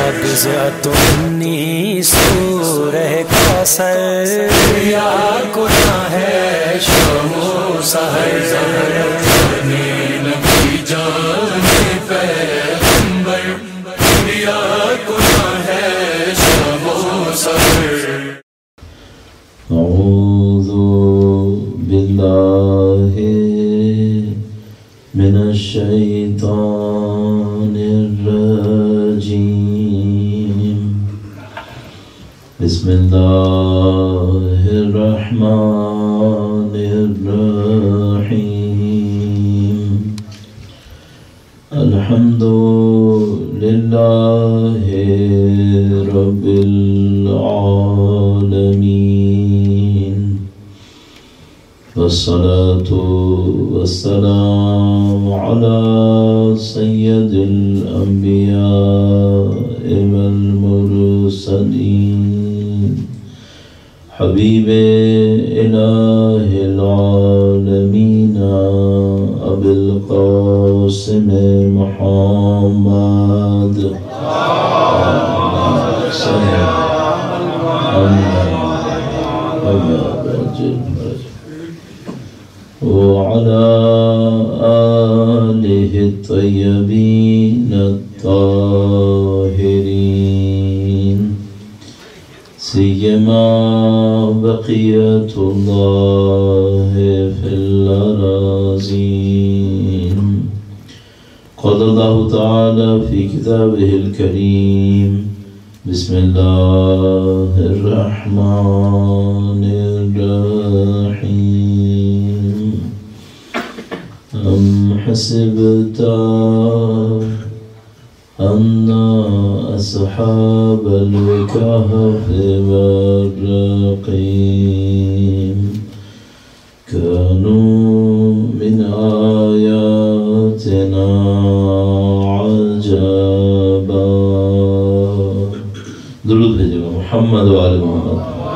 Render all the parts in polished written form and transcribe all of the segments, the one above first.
نابضعۃ منی سورہ کوثر یا گناہ ہے شام و سحر نبی جان پیغمبر یا گناہ ہے شام و سحر اعوذ باللہ من الشیطان الرجیم بسم اللہ الرحمن الرحیم الحمد للہ رب العالمین والصلاة والسلام على سید الانبیاء والمرسلین حبیب الہ العالمین ابی القاسم محمد وعلى آله الطيبين الطاهرين سيما بقية الله في الأراضين قال الله تعالى في كتابه الكريم بسم الله الرحمن الرحيم أم حسبت أن أصحاب الكهف والرقيم كانوا من آياتنا عجبا درود بھیجو محمد و آل محمد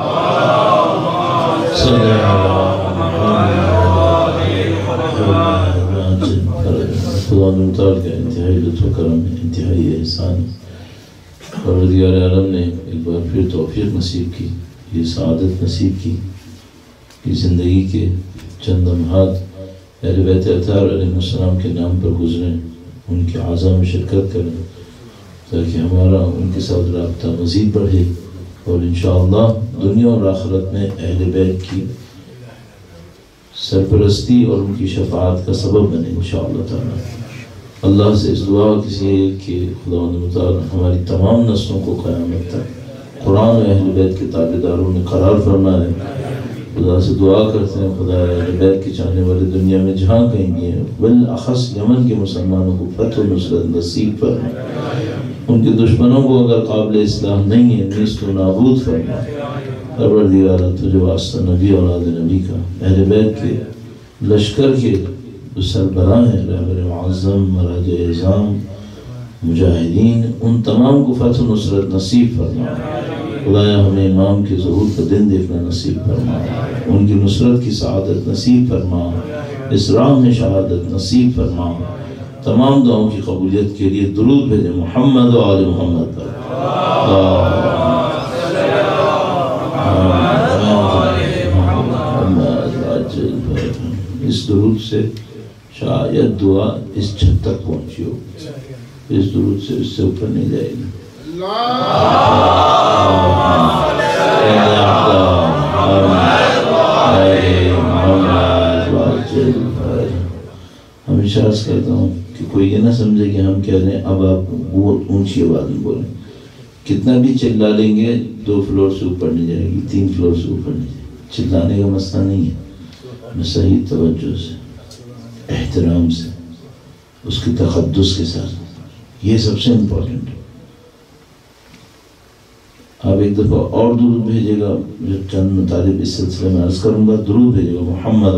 صلی اللہ خدا نے اتار کا انتہائی لطف و کرم انتہائی احسان پروردگار عالم نے ایک بار پھر توفیق نصیب کی یہ سعادت نصیب کی کہ زندگی کے چند لمحات اہل بیت اطہار علیہ السلام کے نام پر گزریں ان کے اعضاء میں شرکت کریں تاکہ ہمارا ان کے ساتھ رابطہ مزید بڑھے اور انشاءاللہ دنیا اور آخرت میں اہل بیت کی سرپرستی اور ان کی شفاعت کا سبب بنے انشاءاللہ تعالی اللہ سے اس دعا کسی ہے کہ خداوند متعال ہماری تمام نسلوں کو قیامت تک قرآن و اہل بیت کے تابعداروں نے قرار فرمائے خدا سے دعا کرتے ہیں خدا اہل بیت کے چاہنے والے دنیا میں جہاں کہیں بھی ہیں بالاخص یمن کے مسلمانوں کو فتح و نصرت نصیب فرمائے ان کے دشمنوں کو اگر قابل اصلاح نہیں ہے نیست و نابود فرمائے پروردگار تجھے واسطہ نبی اولاد نبی کا اہل بیت کے لشکر کے جو سربراہ ہیں رہبر معظم مراج اعظام مجاہدین ان تمام کو فتح و نصرت نصیب فرما خدایا ہمیں امام کے ظہور کا دن دیکھنا نصیب فرما ان کی نصرت کی سعادت نصیب فرما اس راہ میں شہادت نصیب فرما تمام دعاؤں کی قبولیت کے لیے درود بھیجیں محمد و آل محمد پر اس درود سے شاید دعا اس چھت تک پہنچی ہو اس درود سے اس سے اوپر نہیں جائے گی ہمیشہ عرض کرتا ہوں کہ کوئی یہ نہ سمجھے کہ ہم کہہ رہے ہیں اب آپ بہت اونچی آواز میں بولیں کتنا بھی چلا لیں گے 2 فلور سے اوپر نہیں جائے گی 3 فلور سے اوپر نہیں جائے گی چلانے کا مسئلہ نہیں ہے میں صحیح توجہ سے احترام سے اس کے تقدس کے ساتھ یہ سب سے امپورٹنٹ ہے آپ ایک دفعہ اور درود بھیجے گا جب چند مطالب اس سلسلے میں عرض کروں گا درود بھیجے گا محمد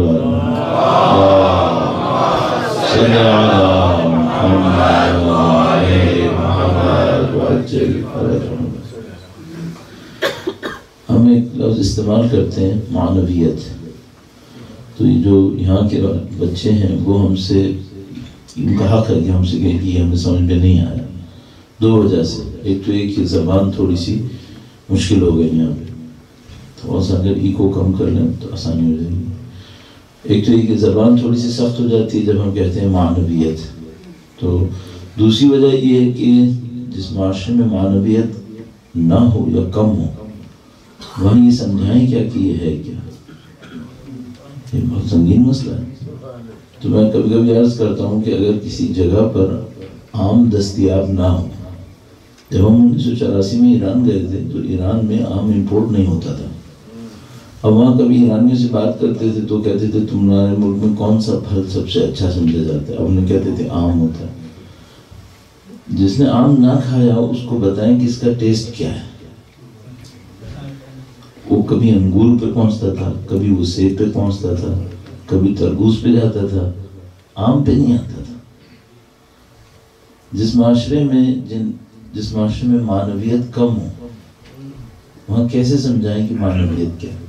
ہم ایک لفظ استعمال کرتے ہیں معنویت تو یہ جو یہاں کے بچے ہیں وہ ہم سے ان کا حق ہے کہ ہم سے کہیں کہ یہ ہمیں سمجھ میں نہیں آیا دو وجہ سے. ایک تو ایک زبان تھوڑی سی مشکل ہو گئی یہاں پہ، تھوڑا سا اگر ایکو کم کر لیں تو آسانی ہو جائے گی. ایک تو یہ کہ زبان تھوڑی سی سخت ہو جاتی ہے جب ہم کہتے ہیں معنویت. تو دوسری وجہ یہ ہے کہ جس معاشرے میں معنویت نہ ہو یا کم ہو، وہاں یہ سمجھائیں کیا کہ یہ ہے کیا. یہ بہت سنگین مسئلہ ہے. تو میں کبھی کبھی عرض کرتا ہوں کہ اگر کسی جگہ پر آم دستیاب نہ ہو، جب ہم 1984 میں ایران گئے تھے تو ایران میں آم امپورٹ نہیں ہوتا تھا. اب وہاں کبھی ایرانیوں سے بات کرتے تھے تو کہتے تھے تمہارے ملک میں کون سا پھل سب سے اچھا سمجھا جاتا ہے؟ اب انہیں کہتے تھے آم ہوتا ہے. جس نے آم نہ کھایا اس کو بتائیں کہ اس کا ٹیسٹ کیا ہے. وہ کبھی انگور پہ پہنچتا تھا، کبھی وہ سیب پہ پہنچتا تھا، کبھی تربوز پہ جاتا تھا، آم پہ نہیں آتا تھا. جس معاشرے میں معنویت کم ہو وہاں کیسے سمجھائیں کہ معنویت کیا ہے؟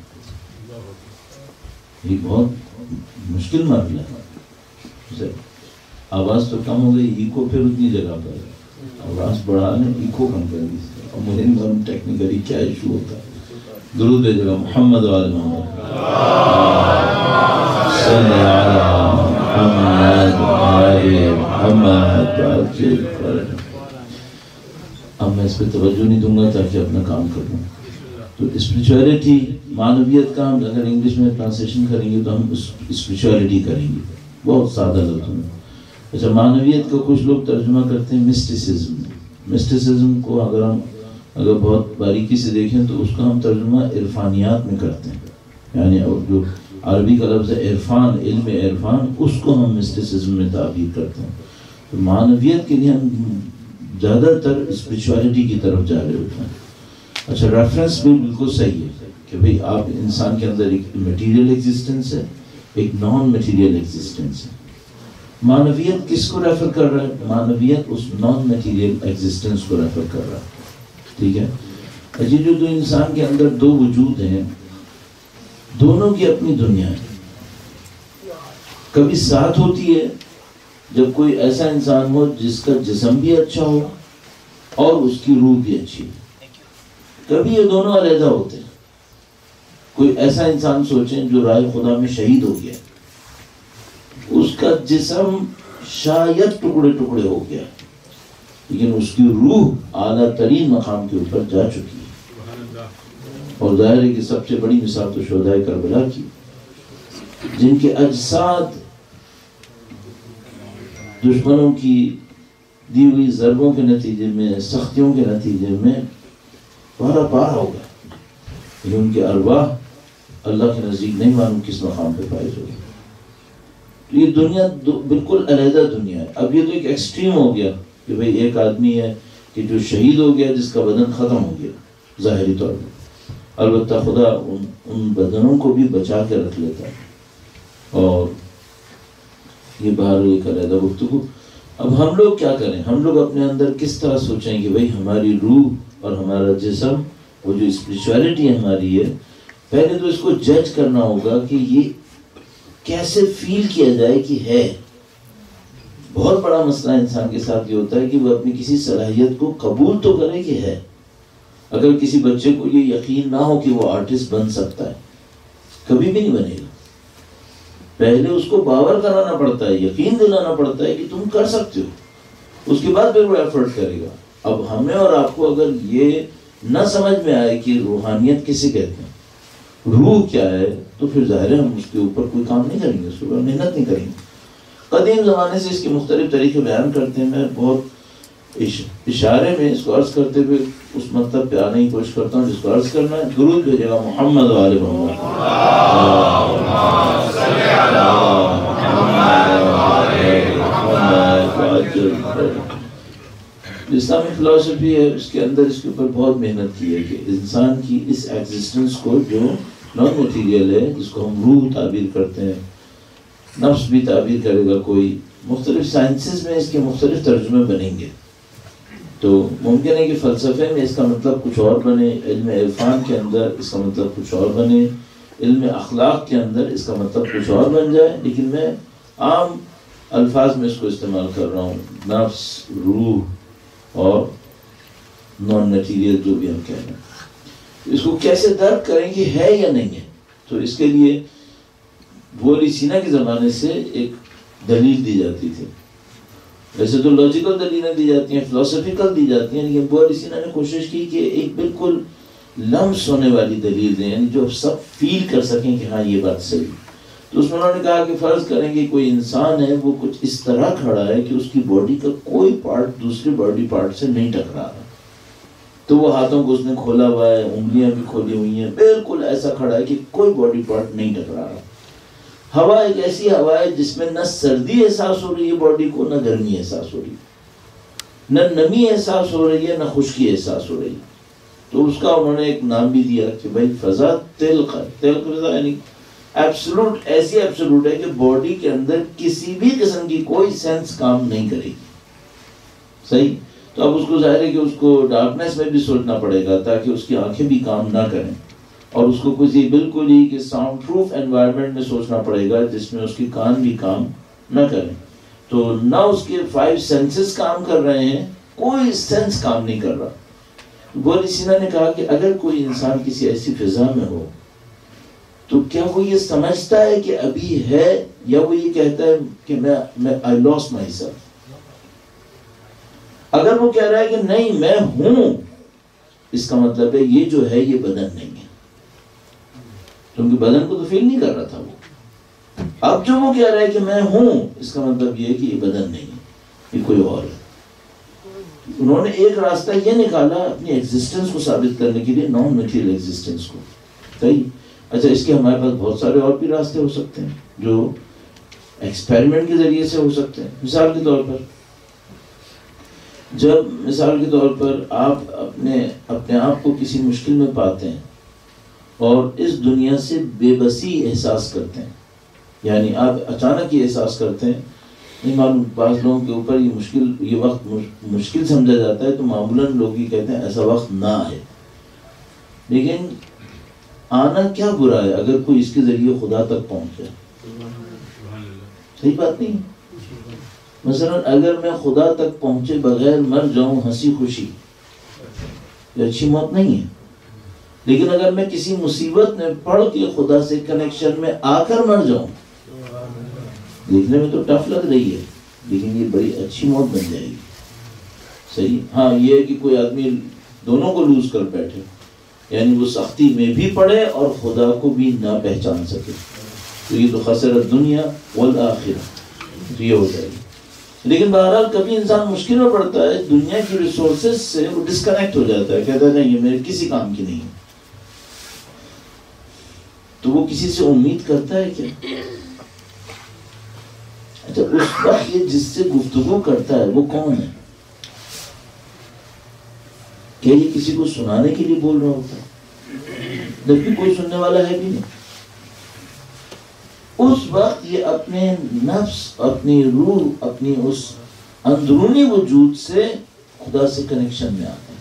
یہ بہت مشکل معاملہ ہے. آواز تو کم ہو گئی، ایکو پھر اتنی جگہ پر ہے. آواز بڑھا لیں، ایکو کم کر دی. اور مجھے نہیں معلوم ٹیکنیکلی کیا ایشو ہوتا ہے. درود بھیجے گا محمد و آل محمد صلی علی محمد و آل محمد. اب میں اس پہ توجہ نہیں دوں گا تاکہ اپنا کام کر لوں. تو اسپریچولیٹی، معنویت کا ہم اگر انگلش میں ٹرانسلیشن کریں گے تو ہم اسپریچولیٹی کریں گے بہت سادہ لفظوں میں. اچھا، معنویت کا کچھ لوگ ترجمہ کرتے ہیں مسٹیسزم. مسٹیسزم کو اگر بہت باریکی سے دیکھیں تو اس کا ہم ترجمہ عرفانیات میں کرتے ہیں. یعنی جو عربی کا لفظ ہے عرفان، علم عرفان، اس کو ہم مسٹیسزم میں تعبیر کرتے ہیں. تو معنویت کے لیے ہم زیادہ تر اسپریچولیٹی کی طرف جا رہے ہوتے ہیں. اچھا، ریفرنس بھی بالکل صحیح ہے کہ بھئی آپ انسان کے اندر ایک میٹیریل ایگزسٹنس ہے، ایک نان میٹیریل ایگزسٹنس ہے. معنویت کس کو ریفر کر رہا ہے؟ معنویت اس نان میٹیریل ایگزسٹنس کو ریفر کر رہا ہے. ٹھیک ہے. اچھا، جو دو انسان کے اندر دو وجود ہیں، دونوں کی اپنی دنیا ہے. کبھی ساتھ ہوتی ہے جب کوئی ایسا انسان ہو جس کا جسم بھی اچھا ہو اور اس کی روح بھی اچھی ہو. کبھی یہ دونوں علیحدہ ہوتے ہیں. کوئی ایسا انسان سوچیں جو راہ خدا میں شہید ہو گیا، اس کا جسم شاید ٹکڑے ٹکڑے ہو گیا لیکن اس کی روح اعلیٰ ترین مقام کے اوپر جا چکی ہے. اور ظاہر ہے کہ سب سے بڑی مثال تو شہدائے کربلا کی، جن کے اجساد دشمنوں کی دی ہوئی ضربوں کے نتیجے میں، سختیوں کے نتیجے میں پارا پار ہو گئے، لیکن ان کے ارواح اللہ کے نزدیک نہیں معلوم کس مقام پہ فائز ہو گئے. یہ دنیا بالکل علیحدہ دنیا ہے. اب یہ تو ایک ایکسٹریم ہو گیا کہ بھئی ایک آدمی ہے کہ جو شہید ہو گیا، جس کا بدن ختم ہو گیا ظاہری طور پر. البتہ خدا ان بدنوں کو بھی بچا کے رکھ لیتا ہے. اور یہ باہر ایک علیحدہ گفتگو. اب ہم لوگ کیا کریں؟ ہم لوگ اپنے اندر کس طرح سوچیں کہ بھئی ہماری روح اور ہمارا جسم، وہ جو اسپریچولیٹی ہماری ہے، پہلے تو اس کو جج کرنا ہوگا کہ یہ کیسے فیل کیا جائے کہ ہے. بہت بڑا مسئلہ انسان کے ساتھ یہ ہوتا ہے کہ وہ اپنی کسی صلاحیت کو قبول تو کرے کہ ہے. اگر کسی بچے کو یہ یقین نہ ہو کہ وہ آرٹسٹ بن سکتا ہے، کبھی بھی نہیں بنے گا. پہلے اس کو باور کرانا پڑتا ہے، یقین دلانا پڑتا ہے کہ تم کر سکتے ہو، اس کے بعد پھر وہ ایفرٹ کرے گا. اب ہمیں اور آپ کو اگر یہ نہ سمجھ میں آئے کہ روحانیت کسے کہتے ہیں، روح کیا ہے، تو پھر ظاہر ہے ہم اس کے اوپر کوئی کام نہیں کریں گے، اس کے اوپر محنت نہیں کریں گے. قدیم زمانے سے اس کے مختلف طریقے بیان کرتے ہیں. میں بہت اشارے میں اس کو عرض کرتے ہوئے اس مطلب پہ آنے کی کوشش کرتا ہوں جس کو عرض کرنا ہے. درود بھیجے گا محمد و آل محمد. اسلامی فلسفی ہے، اس کے اندر اس کے اوپر بہت محنت کی ہے کہ انسان کی اس ایگزسٹنس کو جو نان میٹیریل ہے، جس کو ہم روح تعبیر کرتے ہیں، نفس بھی تعبیر کرے گا کوئی. مختلف سائنسز میں اس کے مختلف ترجمے بنیں گے. تو ممکن ہے کہ فلسفے میں اس کا مطلب کچھ اور بنے، علم عرفان کے اندر اس کا مطلب کچھ اور بنے، علم اخلاق کے اندر اس کا مطلب کچھ اور بن جائے. لیکن میں عام الفاظ میں اس کو استعمال کر رہا ہوں. نفس، روح اور نان میٹیریل جو بھی ہم کہہ رہے ہیں، اس کو کیسے درک کریں کہ ہے یا نہیں ہے؟ تو اس کے لیے ابو سینا کے زمانے سے ایک دلیل دی جاتی تھی. ویسے تو لاجیکل دلیلیں دی جاتی ہیں، فلسفیکل دی جاتی ہیں، لیکن ابو سینا نے کوشش کی کہ ایک بالکل لمس ہونے والی دلیل دیں، یعنی جو سب فیل کر سکیں کہ ہاں یہ بات صحیح. تو اس میں انہوں نے کہا کہ فرض کریں کہ کوئی انسان ہے، وہ کچھ اس طرح کھڑا ہے کہ اس کی باڈی کا کوئی پارٹ دوسرے باڈی پارٹ سے نہیں ٹکرا رہا، تو وہ ہاتھوں کو اس نے کھولا ہوا ہے، انگلیاں بھی کھولی ہوئی ہیں، بالکل ایسا کھڑا ہے کہ کوئی باڈی پارٹ نہیں ٹکرا رہا. ہوا ایک ایسی ہوا ہے جس میں نہ سردی احساس ہو رہی ہے باڈی کو، نہ گرمی احساس ہو رہی ہے، نہ نمی احساس ہو رہی ہے، نہ خشکی احساس ہو رہی ہے. تو اس کا انہوں نے ایک نام بھی دیا کہ بھائی فضا تلق ہے. تلق فضا یعنی ایبسولوٹ، ایسی ایبسولوٹ ہے کہ باڈی کے اندر کسی بھی قسم کی کوئی سینس کام نہیں کرے گی. صحیح. تو اب اس کو ظاہر ہے کہ اس کو ڈارکنیس میں بھی سوچنا پڑے گا تاکہ اس کی آنکھیں بھی کام نہ کریں، اور اس کو کسی بالکل ہی کہ ساؤنڈ پروف انوائرمنٹ میں سوچنا پڑے گا جس میں اس کے کان بھی کام نہ کریں. تو نہ اس کے 5 سینسز کام کر رہے ہیں، کوئی سینس کام نہیں کر رہا. ابو سینا نے کہا کہ اگر کوئی انسان کسی ایسی فضا میں ہو تو کیا وہ یہ سمجھتا ہے کہ ابھی ہے، یا وہ یہ کہتا ہے کہ میں I lost myself. اگر وہ کہہ رہا ہے کہ نہیں میں ہوں، اس کا مطلب ہے یہ جو ہے یہ بدن نہیں ہے، کیونکہ بدن کو تو فیل نہیں کر رہا تھا وہ. اب جو وہ کہہ رہا ہے کہ میں ہوں، اس کا مطلب یہ ہے کہ یہ بدن نہیں ہے، یہ کوئی اور ہے. انہوں نے ایک راستہ یہ نکالا اپنی ایگزسٹنس کو ثابت کرنے کے لیے، نان میٹیریل ایگزسٹنس کو. صحیح. اچھا، اس کے ہمارے پاس بہت سارے اور بھی راستے ہو سکتے ہیں جو ایکسپیریمنٹ کے ذریعے سے ہو سکتے ہیں. مثال کے طور پر آپ اپنے آپ کو کسی مشکل میں پاتے ہیں اور اس دنیا سے بے بسی احساس کرتے ہیں، یعنی آپ اچانک یہ احساس کرتے ہیں، نہیں معلوم بعض لوگوں کے اوپر یہ وقت مشکل سمجھا جاتا ہے، تو معمولاً لوگ یہ کہتے ہیں ایسا وقت نہ آئے. لیکن آنا کیا برا ہے اگر کوئی اس کے ذریعے خدا تک پہنچ جائے؟ صحیح بات نہیں. مثلا اگر میں خدا تک پہنچے بغیر مر جاؤں ہنسی خوشی، یہ اچھی موت نہیں ہے. لیکن اگر میں کسی مصیبت میں پڑ کے خدا سے کنیکشن میں آ کر مر جاؤں، دیکھنے میں تو ٹف لگ رہی ہے لیکن یہ بڑی اچھی موت بن جائے گی. صحیح. ہاں یہ ہے کہ کوئی آدمی دونوں کو لوز کر بیٹھے، یعنی وہ سختی میں بھی پڑے اور خدا کو بھی نہ پہچان سکے، تو یہ تو خسر الدنیا والآخرہ، تو یہ ہو جائے گی. لیکن بہرحال کبھی انسان مشکل میں پڑتا ہے، دنیا کی ریسورسز سے وہ ڈسکنیکٹ ہو جاتا ہے، کہتا ہے نہیں یہ میرے کسی کام کی نہیں ہے. تو وہ کسی سے امید کرتا ہے کیا؟ اچھا، اس وقت یہ جس سے گفتگو کرتا ہے وہ کون ہے؟ کیا یہ کسی کو سنانے کے لیے بول رہا ہوتا ہے؟ جبکہ کوئی سننے والا ہے بھی نہیں. اس وقت یہ اپنے نفس، اپنی روح، اپنی اس اندرونی وجود سے خدا سے کنیکشن میں آتا ہے.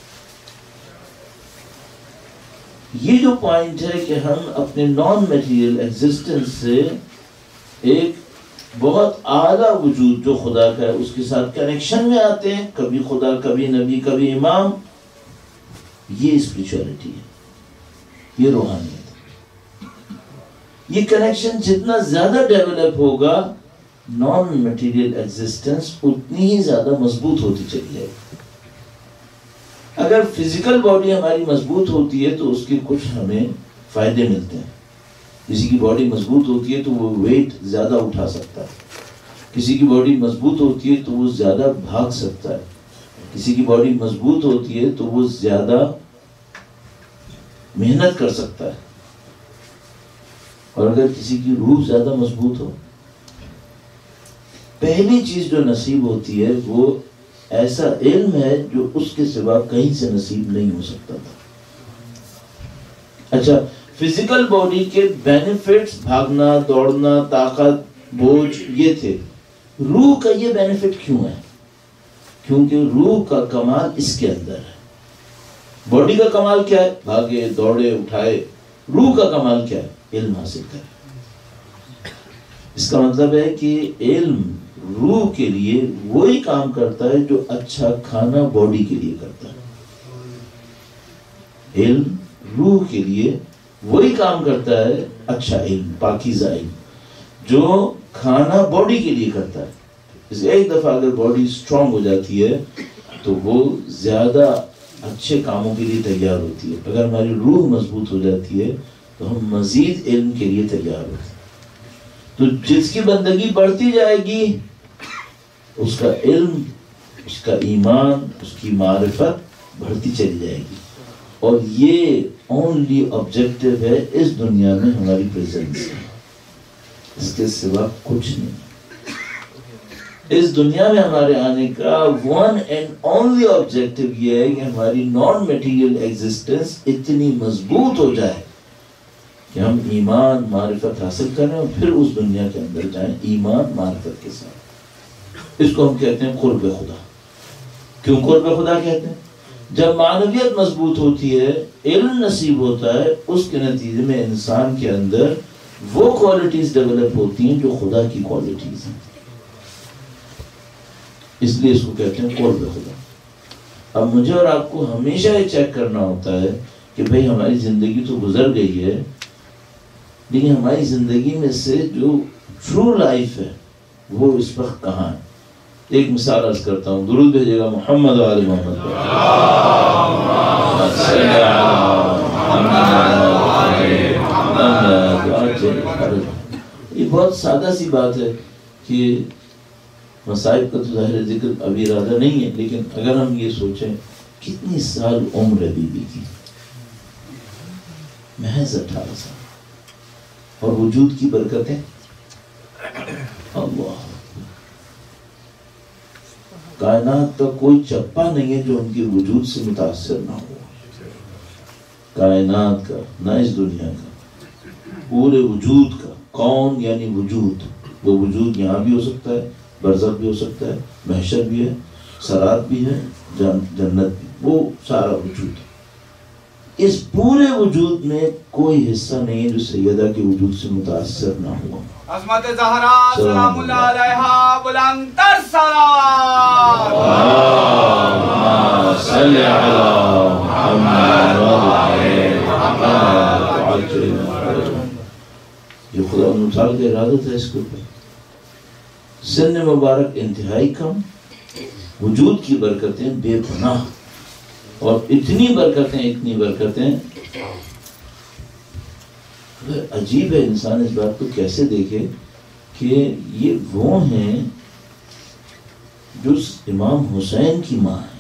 یہ جو پوائنٹ ہے کہ ہم اپنے نان میٹیریل ایگزسٹنس سے ایک بہت اعلیٰ وجود جو خدا کا ہے اس کے ساتھ کنیکشن میں آتے ہیں، کبھی خدا، کبھی نبی، کبھی امام. یہ اسپریچولیٹی ہے، یہ روحانیت ہے. یہ کنیکشن جتنا زیادہ ڈیولپ ہوگا، نان میٹیریل ایگزسٹنس اتنی ہی زیادہ مضبوط ہوتی چلی جائے گی. اگر فزیکل باڈی ہماری مضبوط ہوتی ہے تو اس کے کچھ ہمیں فائدے ملتے ہیں. کسی کی باڈی مضبوط ہوتی ہے تو وہ ویٹ زیادہ اٹھا سکتا ہے، کسی کی باڈی مضبوط ہوتی ہے تو وہ زیادہ بھاگ سکتا ہے، کسی کی باڈی مضبوط ہوتی ہے تو وہ زیادہ محنت کر سکتا ہے. اور اگر کسی کی روح زیادہ مضبوط ہو، پہلی چیز جو نصیب ہوتی ہے وہ ایسا علم ہے جو اس کے سوا کہیں سے نصیب نہیں ہو سکتا تھا. اچھا، فزیکل باڈی کے بینیفٹس بھاگنا، دوڑنا، طاقت، بوجھ یہ تھے. روح کا یہ بینیفٹ کیوں ہے؟ کیونکہ روح کا کمال اس کے اندر ہے. باڈی کا کمال کیا ہے؟ بھاگے، دوڑے، اٹھائے. روح کا کمال کیا ہے؟ علم حاصل کرے. اس کا مطلب ہے کہ علم روح کے لیے وہی کام کرتا ہے جو اچھا کھانا باڈی کے لیے کرتا ہے. علم روح کے لیے وہی کام کرتا ہے اچھا علم، پاکیزہ علم، جو کھانا باڈی کے لیے کرتا ہے. اس ایک دفعہ اگر باڈی اسٹرانگ ہو جاتی ہے تو وہ زیادہ اچھے کاموں کے لیے تیار ہوتی ہے. اگر ہماری روح مضبوط ہو جاتی ہے تو ہم مزید علم کے لیے تیار ہوتے ہیں. تو جس کی بندگی بڑھتی جائے گی اس کا علم، اس کا ایمان، اس کی معرفت بڑھتی چلی جائے گی. اور یہ اونلی آبجیکٹو ہے اس دنیا میں ہماری پریزنس، اس کے سوا کچھ نہیں. اس دنیا میں ہمارے آنے کا ون اینڈ اونلی آبجیکٹو یہ ہے کہ ہماری نان میٹیریل ایگزسٹنس اتنی مضبوط ہو جائے کہ ہم ایمان معرفت حاصل کریں اور پھر اس دنیا کے اندر جائیں ایمان معرفت کے ساتھ. اس کو ہم کہتے ہیں قرب خدا. کیوں قرب خدا کہتے ہیں؟ جب معنویت مضبوط ہوتی ہے، علم نصیب ہوتا ہے، اس کے نتیجے میں انسان کے اندر وہ کوالٹیز ڈیولپ ہوتی ہیں جو خدا کی کوالٹیز ہیں. اس لیے اس کو کہتے ہیں قرب خدا. اب مجھے اور آپ کو ہمیشہ یہ چیک کرنا ہوتا ہے کہ بھئی ہماری زندگی تو گزر گئی ہے، لیکن ہماری زندگی میں سے جو ٹرو لائف ہے وہ اس وقت کہاں ہے. ایک مثال عرض کرتا ہوں، درود بھیجے گا محمد و آل محمد. یہ بہت سادہ سی بات ہے کہ مصائب کا تو ظاہر ذکر ابھی ارادہ نہیں ہے، لیکن اگر ہم یہ سوچیں کتنی سال عمر ہے بی بی کی، محض 18 سال، اور وجود کی برکتیں اللہ. کائنات کا کوئی چپا نہیں ہے جو ان کے وجود سے متاثر نہ ہو. کائنات کا، نہ اس دنیا کا، پورے وجود کا. کون یعنی وجود. وہ وجود یہاں بھی ہو سکتا ہے، برزخ بھی ہو سکتا ہے، محشر بھی ہے، صراط بھی ہے، جنت بھی، وہ سارا وجود. اس پورے وجود میں کوئی حصہ نہیں ہے جو سیدہ کے وجود سے متاثر نہ ہوا. عظمت زہرا سلام اللہ علیہا بلند تر سلام. اللہم صلی علی محمد وعلی محمد. یہ خدا متعال کا ارادت ہے اس کے اوپر. سن مبارک انتہائی کم، وجود کی برکتیں بے پناہ، اور اتنی برکتیں عجیب ہے. انسان اس بات کو کیسے دیکھے کہ یہ وہ ہیں جو امام حسین کی ماں ہے.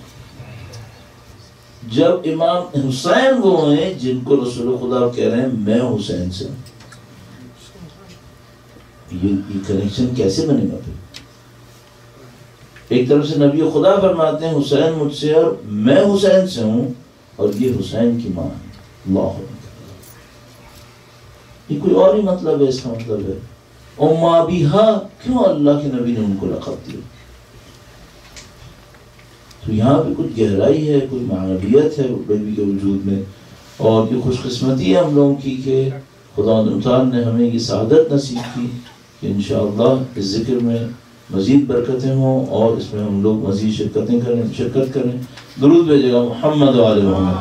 جب امام حسین وہ ہیں جن کو رسول خدا کہہ رہے ہیں میں حسین سے ہوں. یہ کنیکشن کیسے بنے گا پھر؟ ایک طرف سے نبی خدا فرماتے ہیں حسین مجھ سے اور میں حسین سے ہوں، اور یہ حسین کی ماں ہے. اللہ، یہ کوئی اور ہی مطلب ہے. اس کا مطلب ہے اما بیہا، کیوں اللہ کے نبی نے ان کو لقب دیا؟ تو یہاں پہ کچھ گہرائی ہے، کوئی معنویت ہے بیبی کے وجود میں. اور یہ خوش قسمتی ہے ہم لوگوں کی کہ خدا تعالیٰ نے ہمیں یہ سعادت نصیب کی کہ انشاءاللہ اس ذکر میں مزید برکتیں ہوں اور اس میں ہم لوگ مزید شرکت کریں. درود بھیجے گا محمد و آل محمد.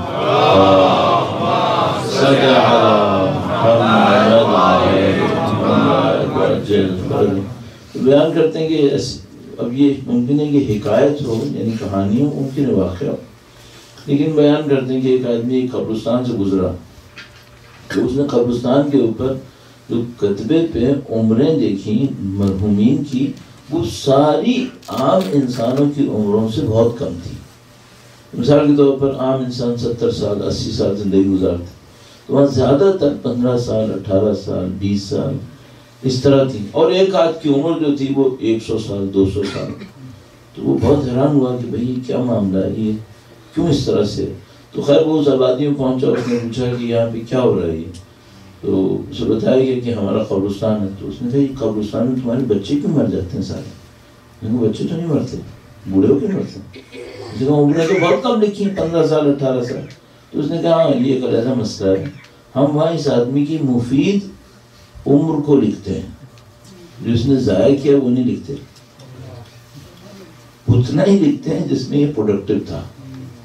بیان کرتے ہیں کہ اب یہ ممکن ہے کہ حکایت ہو، یعنی کہانی ہو، ممکن ہے واقعہ، لیکن بیان کرتے ہیں کہ ایک آدمی ایک قبرستان سے گزرا تو اس نے قبرستان کے اوپر جو کتبے پہ عمریں دیکھی مرحومین کی، وہ ساری عام انسانوں کی عمروں سے بہت کم تھی. مثال کے طور پر عام انسان 70 سال 80 سال زندگی گزارتے، تو وہاں زیادہ تر 15 سال 18 سال 20 سال اس طرح تھی، اور ایک آدھ کی عمر جو تھی وہ 100 سال 200 سال. تو وہ بہت حیران ہوا کہ بھئی کیا معاملہ ہے، یہ کیوں اس طرح سے؟ تو خیر وہ اس آبادی میں پہنچا، اس نے پوچھا کہ یہاں پہ کیا ہو رہا ہے. تو اسے بتایا گیا کہ ہمارا قبرستان ہے. تو اس نے کہا یہ قبرستان میں تمہارے بچے کیوں مر جاتے ہیں سارے؟ بچے تو نہیں مرتے، بوڑھے ہو کے مرتے. اس نے کہا عمریں تو بہت کم لکھی ہیں، 15 سال 18 سال. تو اس نے کہا یہ ایک ایسا مسئلہ ہے، ہم وہاں اس آدمی کی مفید عمر کو لکھتے ہیں، جو اس نے ضائع کیا وہ نہیں لکھتے، اتنا ہی لکھتے ہیں جس میں یہ پروڈکٹیو تھا.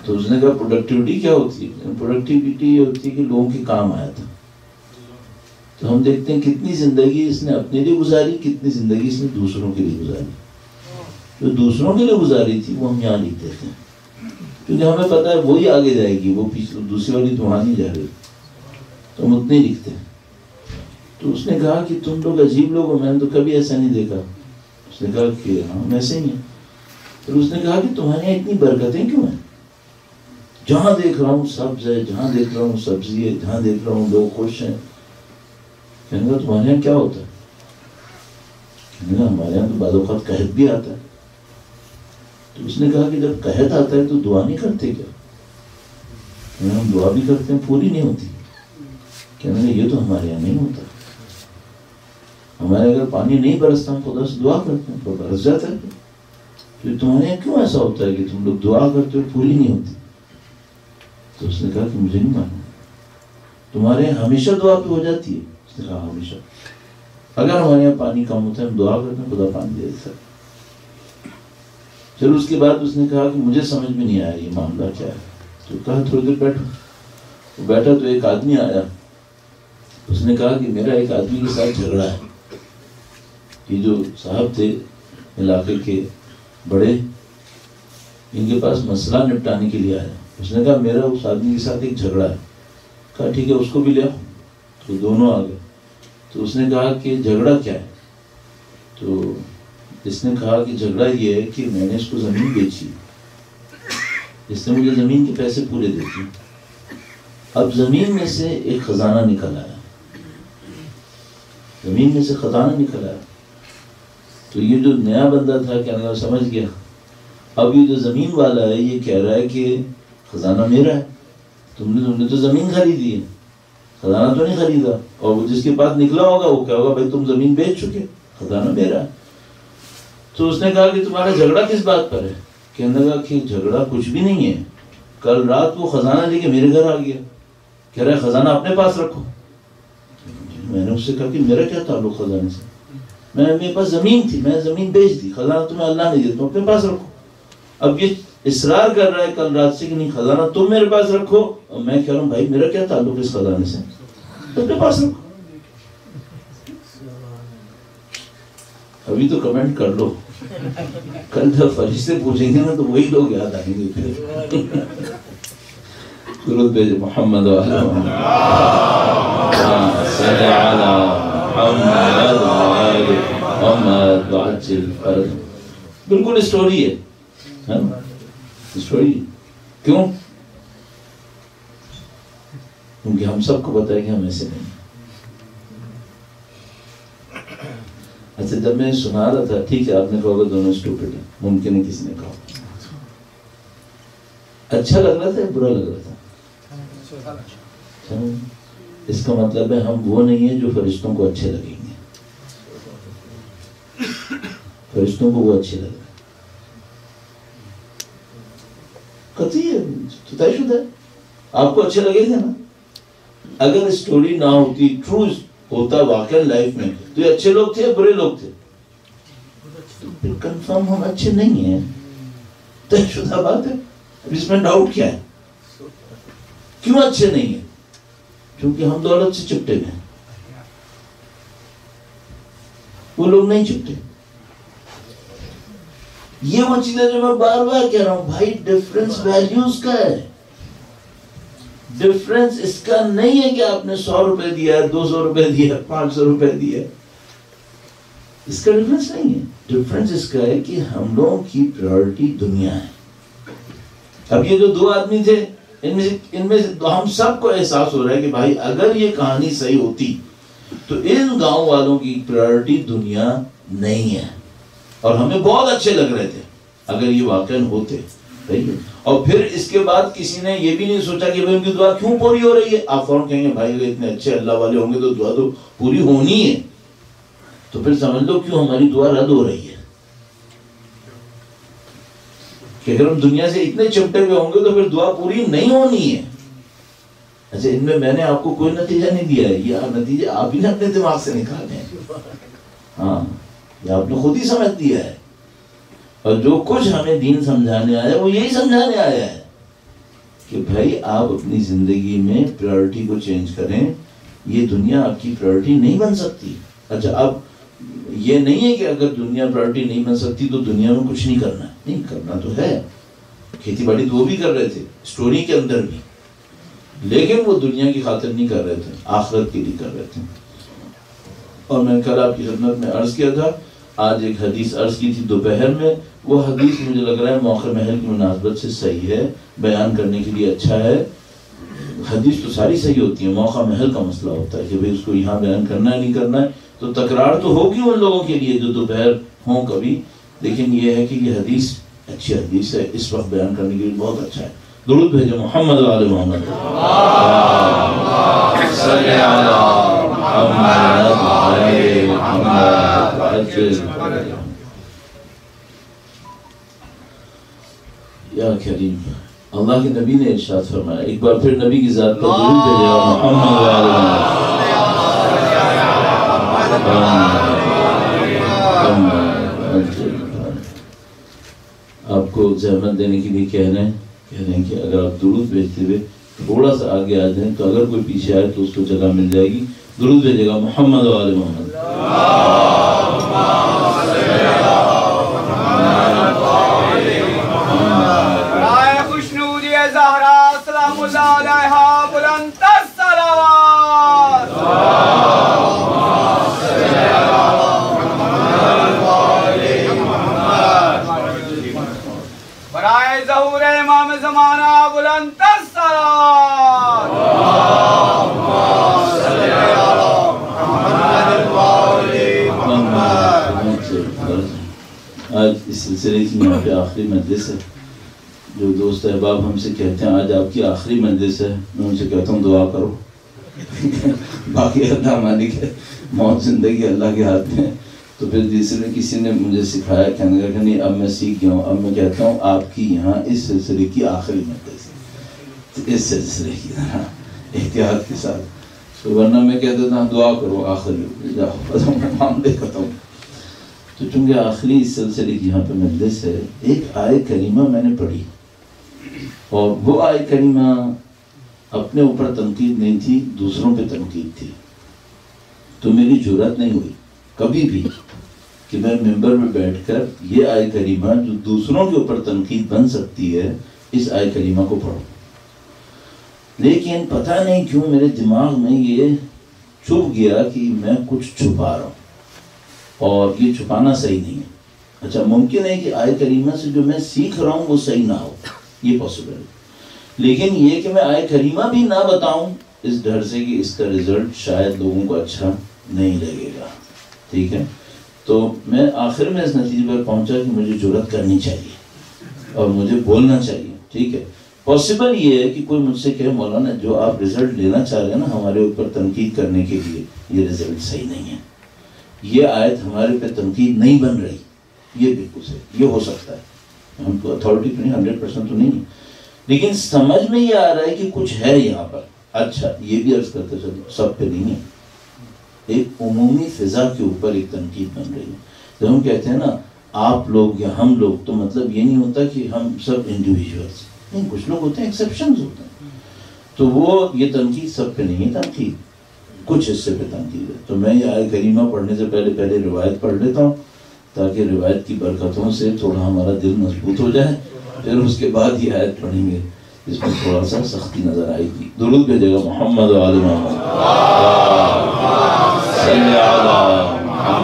تو اس نے کہا پروڈکٹیوٹی کیا ہوتی ہے؟ پروڈکٹیوٹی یہ ہوتی ہے کہ لوگوں کے کام آیا تھا. تو ہم دیکھتے ہیں کتنی زندگی اس نے اپنے لیے گزاری, کتنی زندگی اس نے دوسروں کے لیے گزاری. جو دوسروں کے لیے گزاری تھی وہ ہم یہاں لکھ دیتے ہیں, کیونکہ ہمیں پتہ ہے وہی آگے جائے گی, وہ پیچھے دوسری والی تو وہاں نہیں جا رہی, تو ہم اتنے ہی لکھتے ہیں. تو اس نے کہا کہ تم لوگ عجیب لوگ ہو, میں نے تو کبھی ایسا نہیں دیکھا. اس نے کہا کہ ہاں ہم ایسے ہی ہیں. پھر اس نے کہا کہ تمہارے یہاں اتنی برکتیں کیوں ہیں؟ جہاں دیکھ رہا ہوں سبز ہے, جہاں دیکھ رہا ہوں سبزی ہے, جہاں دیکھ رہا ہوں لوگ خوش ہیں. کہنے کا تمہارے یہاں کیا ہوتا ہے؟ کہنے کا ہمارے یہاں تو بعض اوقات قحط بھی آتا ہے. تو اس نے کہا کہ جب قحط آتا ہے تو دعا نہیں کرتے کیا؟ ہم دعا بھی کرتے ہیں, پوری نہیں ہوتی. کہنے کا یہ تو ہمارے یہاں نہیں ہوتا. ہمارے اگر پانی نہیں برستا ہم خدا سے دعا کرتے ہیں تو برس جاتا ہے. تو تمہارے یہاں کیوں ایسا ہوتا ہے کہ تم لوگ دعا کرتے ہو پوری نہیں ہوتی؟ تو اس نے کہا کہ مجھے نہیں معلوم. تمہارے یہاں ہمیشہ دعا پہ ہو جاتی ہے؟ اس نے کہا ہمیشہ. اگر ہمارے یہاں پانی کم ہوتا ہے ہم دعا کرتے ہیں خدا پانی دے دیتا ہے. پھر اس کے بعد اس نے کہا کہ مجھے سمجھ میں نہیں آیا یہ معاملہ کیا ہے. تو کہا تھوڑی دیر بیٹھو. وہ بیٹھا تو ایک آدمی آیا. اس نے کہا کہ میرا ایک آدمی کے ساتھ جھگڑا ہے. یہ جو صاحب تھے علاقے کے بڑے, ان کے پاس مسئلہ نپٹانے کے لیے آیا. اس نے کہا میرا اس آدمی کے ساتھ ایک جھگڑا ہے. کہا ٹھیک ہے اس کو بھی لے آؤ. تو دونوں آ گئے. تو اس نے کہا کہ جھگڑا کیا ہے؟ تو اس نے کہا کہ جھگڑا یہ ہے کہ میں نے اس کو زمین بیچی, اس نے مجھے زمین کے پیسے پورے دے دیے. اب زمین میں سے ایک خزانہ نکل آیا, زمین میں سے خزانہ نکل آیا. تو یہ جو نیا بندہ تھا کہنے کا سمجھ گیا. اب یہ جو زمین والا ہے یہ کہہ رہا ہے کہ خزانہ میرا ہے, تم نے تو زمین خریدی ہے, خزانہ تو نہیں خریدا. اور وہ جس کے پاس نکلا ہوگا وہ کہے ہوگا بھائی تم زمین بیچ چکے, خزانہ میرا ہے. تو اس نے کہا کہ تمہارا جھگڑا کس بات پر ہے؟ کہنے لگا کہ جھگڑا کچھ بھی نہیں ہے. کل رات وہ خزانہ لے کے میرے گھر آ گیا, کہہ رہا ہے خزانہ اپنے پاس رکھو. میں نے اس سے کہا کہ میرا کیا تعلق خزانے سے؟ میرے پاس زمین تھی, میں زمین بیچ دی, خزانہ تمہیں اللہ نے دیا, تم اپنے پاس رکھو. اب یہ اصرار کر رہا ہے کل رات سے کہ نہیں خزانہ تم میرے پاس رکھو, اور میں کہہ رہا ہوں بھائی میرا کیا تعلق اس خزانے سے, اپنے پاس رکھو. ابھی تو کمنٹ کر لو, کل جب فرشتے پوچھیں گے نا تو وہی لوگ یاد آئیں گے. پھر درود بھیجو محمد و آل محمد صلی علی محمد و آل محمد وعجل فرج. بالکل اسٹوری ہے, اسٹوری. کیوں؟ کیونکہ ہم سب کو پتہ ہے کہ ہم ایسے نہیں. اچھا جب میں سنا رہا تھا, ٹھیک ہے آپ نے کہا ہوگا دونوں اسٹوپڈ ہیں, ممکن ہے کسی نے کہا. اچھا لگ رہا تھا یا برا لگ رہا تھا؟ اس کا مطلب ہے ہم وہ نہیں ہیں جو فرشتوں کو اچھے لگیں گے. فرشتوں کو وہ اچھے لگ رہے ہیں, قطعی ہے, طے شدہ ہے. آپ کو اچھے لگے تھے نا. اگر اسٹوری نہ ہوتی, ٹرو ہوتا واقعی لائف میں, تو یہ اچھے لوگ تھے یا برے لوگ تھے؟ تو پھر کنفرم ہم اچھے نہیں ہیں, طے شدہ بات ہے. اس میں ڈاؤٹ کیا ہے؟ کیوں اچھے نہیں ہیں؟ کیونکہ ہم دولت سے چپٹے گئے, وہ لوگ نہیں چپٹے. یہ وہ چیز ہے جو میں بار بار کہہ رہا ہوں بھائی, ڈفرنس ویلیوز کا ہے. ڈفرنس اس کا نہیں ہے کہ آپ نے 100 روپے دیا ہے, 200 روپے دیا ہے, 500 روپے دیا ہے. اس کا ڈفرنس نہیں ہے. ڈفرنس اس کا ہے کہ ہم لوگوں کی پرائورٹی دنیا ہے. اب یہ جو دو آدمی تھے, ان میں سے ہم سب کو احساس ہو رہا ہے کہ بھائی اگر یہ کہانی صحیح ہوتی تو ان گاؤں والوں کی پرائورٹی دنیا نہیں ہے, اور ہمیں بہت اچھے لگ رہے تھے اگر یہ واقعا ہوتے. اور پھر اس کے بعد کسی نے یہ بھی نہیں سوچا کہ ان کی دعا کیوں پوری ہو رہی ہے. آپ فوراً کہیں گے بھائی اگر اتنے اچھے اللہ والے ہوں گے تو دعا تو پوری ہونی ہے. تو پھر سمجھ لو کیوں ہماری دعا رد ہو رہی ہے. کہ اگر ہم دنیا سے اتنے چمٹے ہوئے ہوں گے تو پھر دعا پوری نہیں ہونی ہے. اچھا ان میں نے آپ کو کوئی نتیجہ نہیں دیا ہے, یہ نتیجے آپ ہی نے اپنے دماغ سے نکالے ہیں. ہاں یہ آپ نے خود ہی سمجھ دیا ہے. اور جو کچھ ہمیں دین سمجھانے آیا وہ یہی سمجھانے آیا ہے کہ بھائی آپ اپنی زندگی میں پرائرٹی کو چینج کریں. یہ دنیا آپ کی پرائرٹی نہیں بن سکتی. اچھا اب یہ نہیں ہے کہ اگر دنیا پرائرٹی نہیں بن سکتی تو دنیا میں کچھ نہیں کرنا ہے. نہیں کرنا تو ہے. کھیتی باڑی تو وہ بھی کر رہے تھے اسٹوری کے اندر بھی, لیکن وہ دنیا کی خاطر نہیں کر رہے تھے, آخرت کے لیے کر رہے تھے. اور میں کل آپ کی خدمت میں عرض کیا تھا, آج ایک حدیث عرض کی تھی دوپہر میں. وہ حدیث مجھے لگ رہا ہے موقع محل کی مناسبت سے صحیح ہے, بیان کرنے کے لیے اچھا ہے. حدیث تو ساری صحیح ہوتی ہے, موقع محل کا مسئلہ ہوتا ہے کہ بھئی اس کو یہاں بیان کرنا ہے نہیں کرنا ہے. تو تکرار تو ہوگی ان لوگوں کے لیے جو دوپہر ہوں کبھی, لیکن یہ ہے کہ یہ حدیث اچھی حدیث ہے, اس وقت بیان کرنے کے لیے بہت اچھا ہے. درود بھیجو محمد و آل محمد. صلی علی محمد. یا کریم, اللہ کے نبی نے ارشاد فرمایا, ایک بار پھر نبی کی ذات پر درود بھیجو محمد و آل محمد. آپ کو زحمت دینے کے لیے کہہ رہے ہیں کہ اگر آپ درود بھیجتے ہوئے تھوڑا سا آگے آ جائیں تو اگر کوئی پیچھے آئے تو اس کو جگہ مل جائے گی. درود بھیجے گا محمد و آل محمد. خوشنوری زہرا سلام اللہ علیہا بلند الصلوات. برائے ظہور امام زمانہ بلند الصلوات. آج اس سلسلے کی یہاں پہ آخری مجلس ہے. جو دوست احباب ہم سے کہتے ہیں آج آپ کی آخری مجلس ہے, میں ان سے کہتا ہوں دعا کرو. باقی اللہ مالک ہے, موت زندگی اللہ کے ہاتھ میں. تو پھر جیسے کسی نے مجھے سکھایا, کہنے لگا کہ نہیں اب میں سیکھ گیا ہوں, اب میں کہتا ہوں آپ کی یہاں اس سلسلے کی آخری مجلس ہے. اس سلسلے کی احتیاط کے ساتھ, تو ورنہ میں کہہ دیتا ہوں دعا کرو آخری جاؤ معاملے ختم. تو چونکہ آخری اس سلسلے کی یہاں پہ مجلس ہے, ایک آیت کریمہ میں نے پڑھی, اور وہ آیت کریمہ اپنے اوپر تنقید نہیں تھی, دوسروں پہ تنقید تھی. تو میری جرأت نہیں ہوئی کبھی بھی کہ میں ممبر میں بیٹھ کر یہ آیت کریمہ جو دوسروں کے اوپر تنقید بن سکتی ہے اس آیت کریمہ کو پڑھوں. لیکن پتہ نہیں کیوں میرے دماغ میں یہ چھپ گیا کہ میں کچھ چھپا رہا ہوں, اور یہ چھپانا صحیح نہیں ہے. اچھا ممکن ہے کہ آیت کریمہ سے جو میں سیکھ رہا ہوں وہ صحیح نہ ہو, یہ پاسبل ہے, لیکن یہ کہ میں آیت کریمہ بھی نہ بتاؤں اس ڈر سے کہ اس کا رزلٹ شاید لوگوں کو اچھا نہیں لگے گا. ٹھیک ہے, تو میں آخر میں اس نتیجے پر پہنچا کہ مجھے جرأت کرنی چاہیے اور مجھے بولنا چاہیے. ٹھیک ہے, پاسبل یہ ہے کہ کوئی مجھ سے کہے مولانا جو آپ رزلٹ لینا چاہ رہے ہیں نا ہمارے اوپر تنقید کرنے کے لیے, یہ رزلٹ صحیح نہیں ہے, یہ آیت ہمارے پہ تنقید نہیں بن رہی. یہ بالکل صحیح, یہ ہو سکتا ہے, ہم کو اتھارٹی تو نہیں 100% تو نہیں ہے, لیکن سمجھ میں یہ آ رہا ہے کہ کچھ ہے یہاں پر. اچھا یہ بھی عرض کرتے چلو سب پہ نہیں ہے, ایک عمومی فضا کے اوپر ایک تنقید بن رہی ہے. جب ہم کہتے ہیں نا آپ لوگ یا ہم لوگ, تو مطلب یہ نہیں ہوتا کہ ہم سب انڈیویجولس نہیں, کچھ لوگ ہوتے ہیں ایکسیپشنز ہوتے ہیں. تو وہ یہ تنقید سب پہ نہیں ہے, تنقید کچھ حصے پہ تنقید ہے. تو میں یہ آیت کریمہ پڑھنے سے پہلے روایت پڑھ لیتا ہوں تاکہ روایت کی برکتوں سے تھوڑا ہمارا دل مضبوط ہو جائے, پھر اس کے بعد یہ آیت پڑھیں گے جس میں تھوڑا سا سختی نظر آئے گی. درود بھیجے گا محمد و آل محمد. صلی علی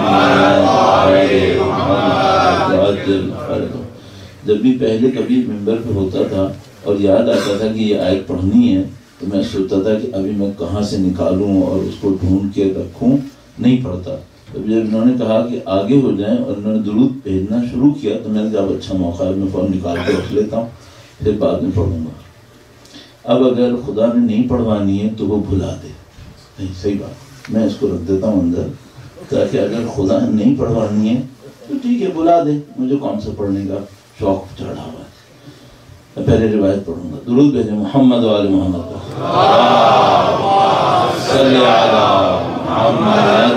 محمد. جب بھی پہلے کبھی ممبر پہ ہوتا تھا اور یاد آتا تھا کہ یہ آیت پڑھنی ہے تو میں سوچتا تھا کہ ابھی میں کہاں سے نکالوں اور اس کو ڈھونڈ کے رکھوں, نہیں پڑھتا. جب انہوں نے کہا کہ آگے ہو جائیں اور انہوں نے درود بھیجنا شروع کیا تو میں نے کہا اچھا موقع ہے, میں فون نکال کے رکھ لیتا ہوں, پھر بعد میں پڑھوں گا. اب اگر خدا نے نہیں پڑھوانی ہے تو وہ بھلا دے, نہیں صحیح بات, میں اس کو رکھ دیتا ہوں اندر تاکہ اگر خدا نے نہیں پڑھوانی ہے تو ٹھیک ہے بلا دے, مجھے کون سا پڑھنے کا شوق چڑھا ہوا ہے. میں پہلے روایت پڑھوں گا. درود بھیجیں محمد و آل محمد. صلی علی محمد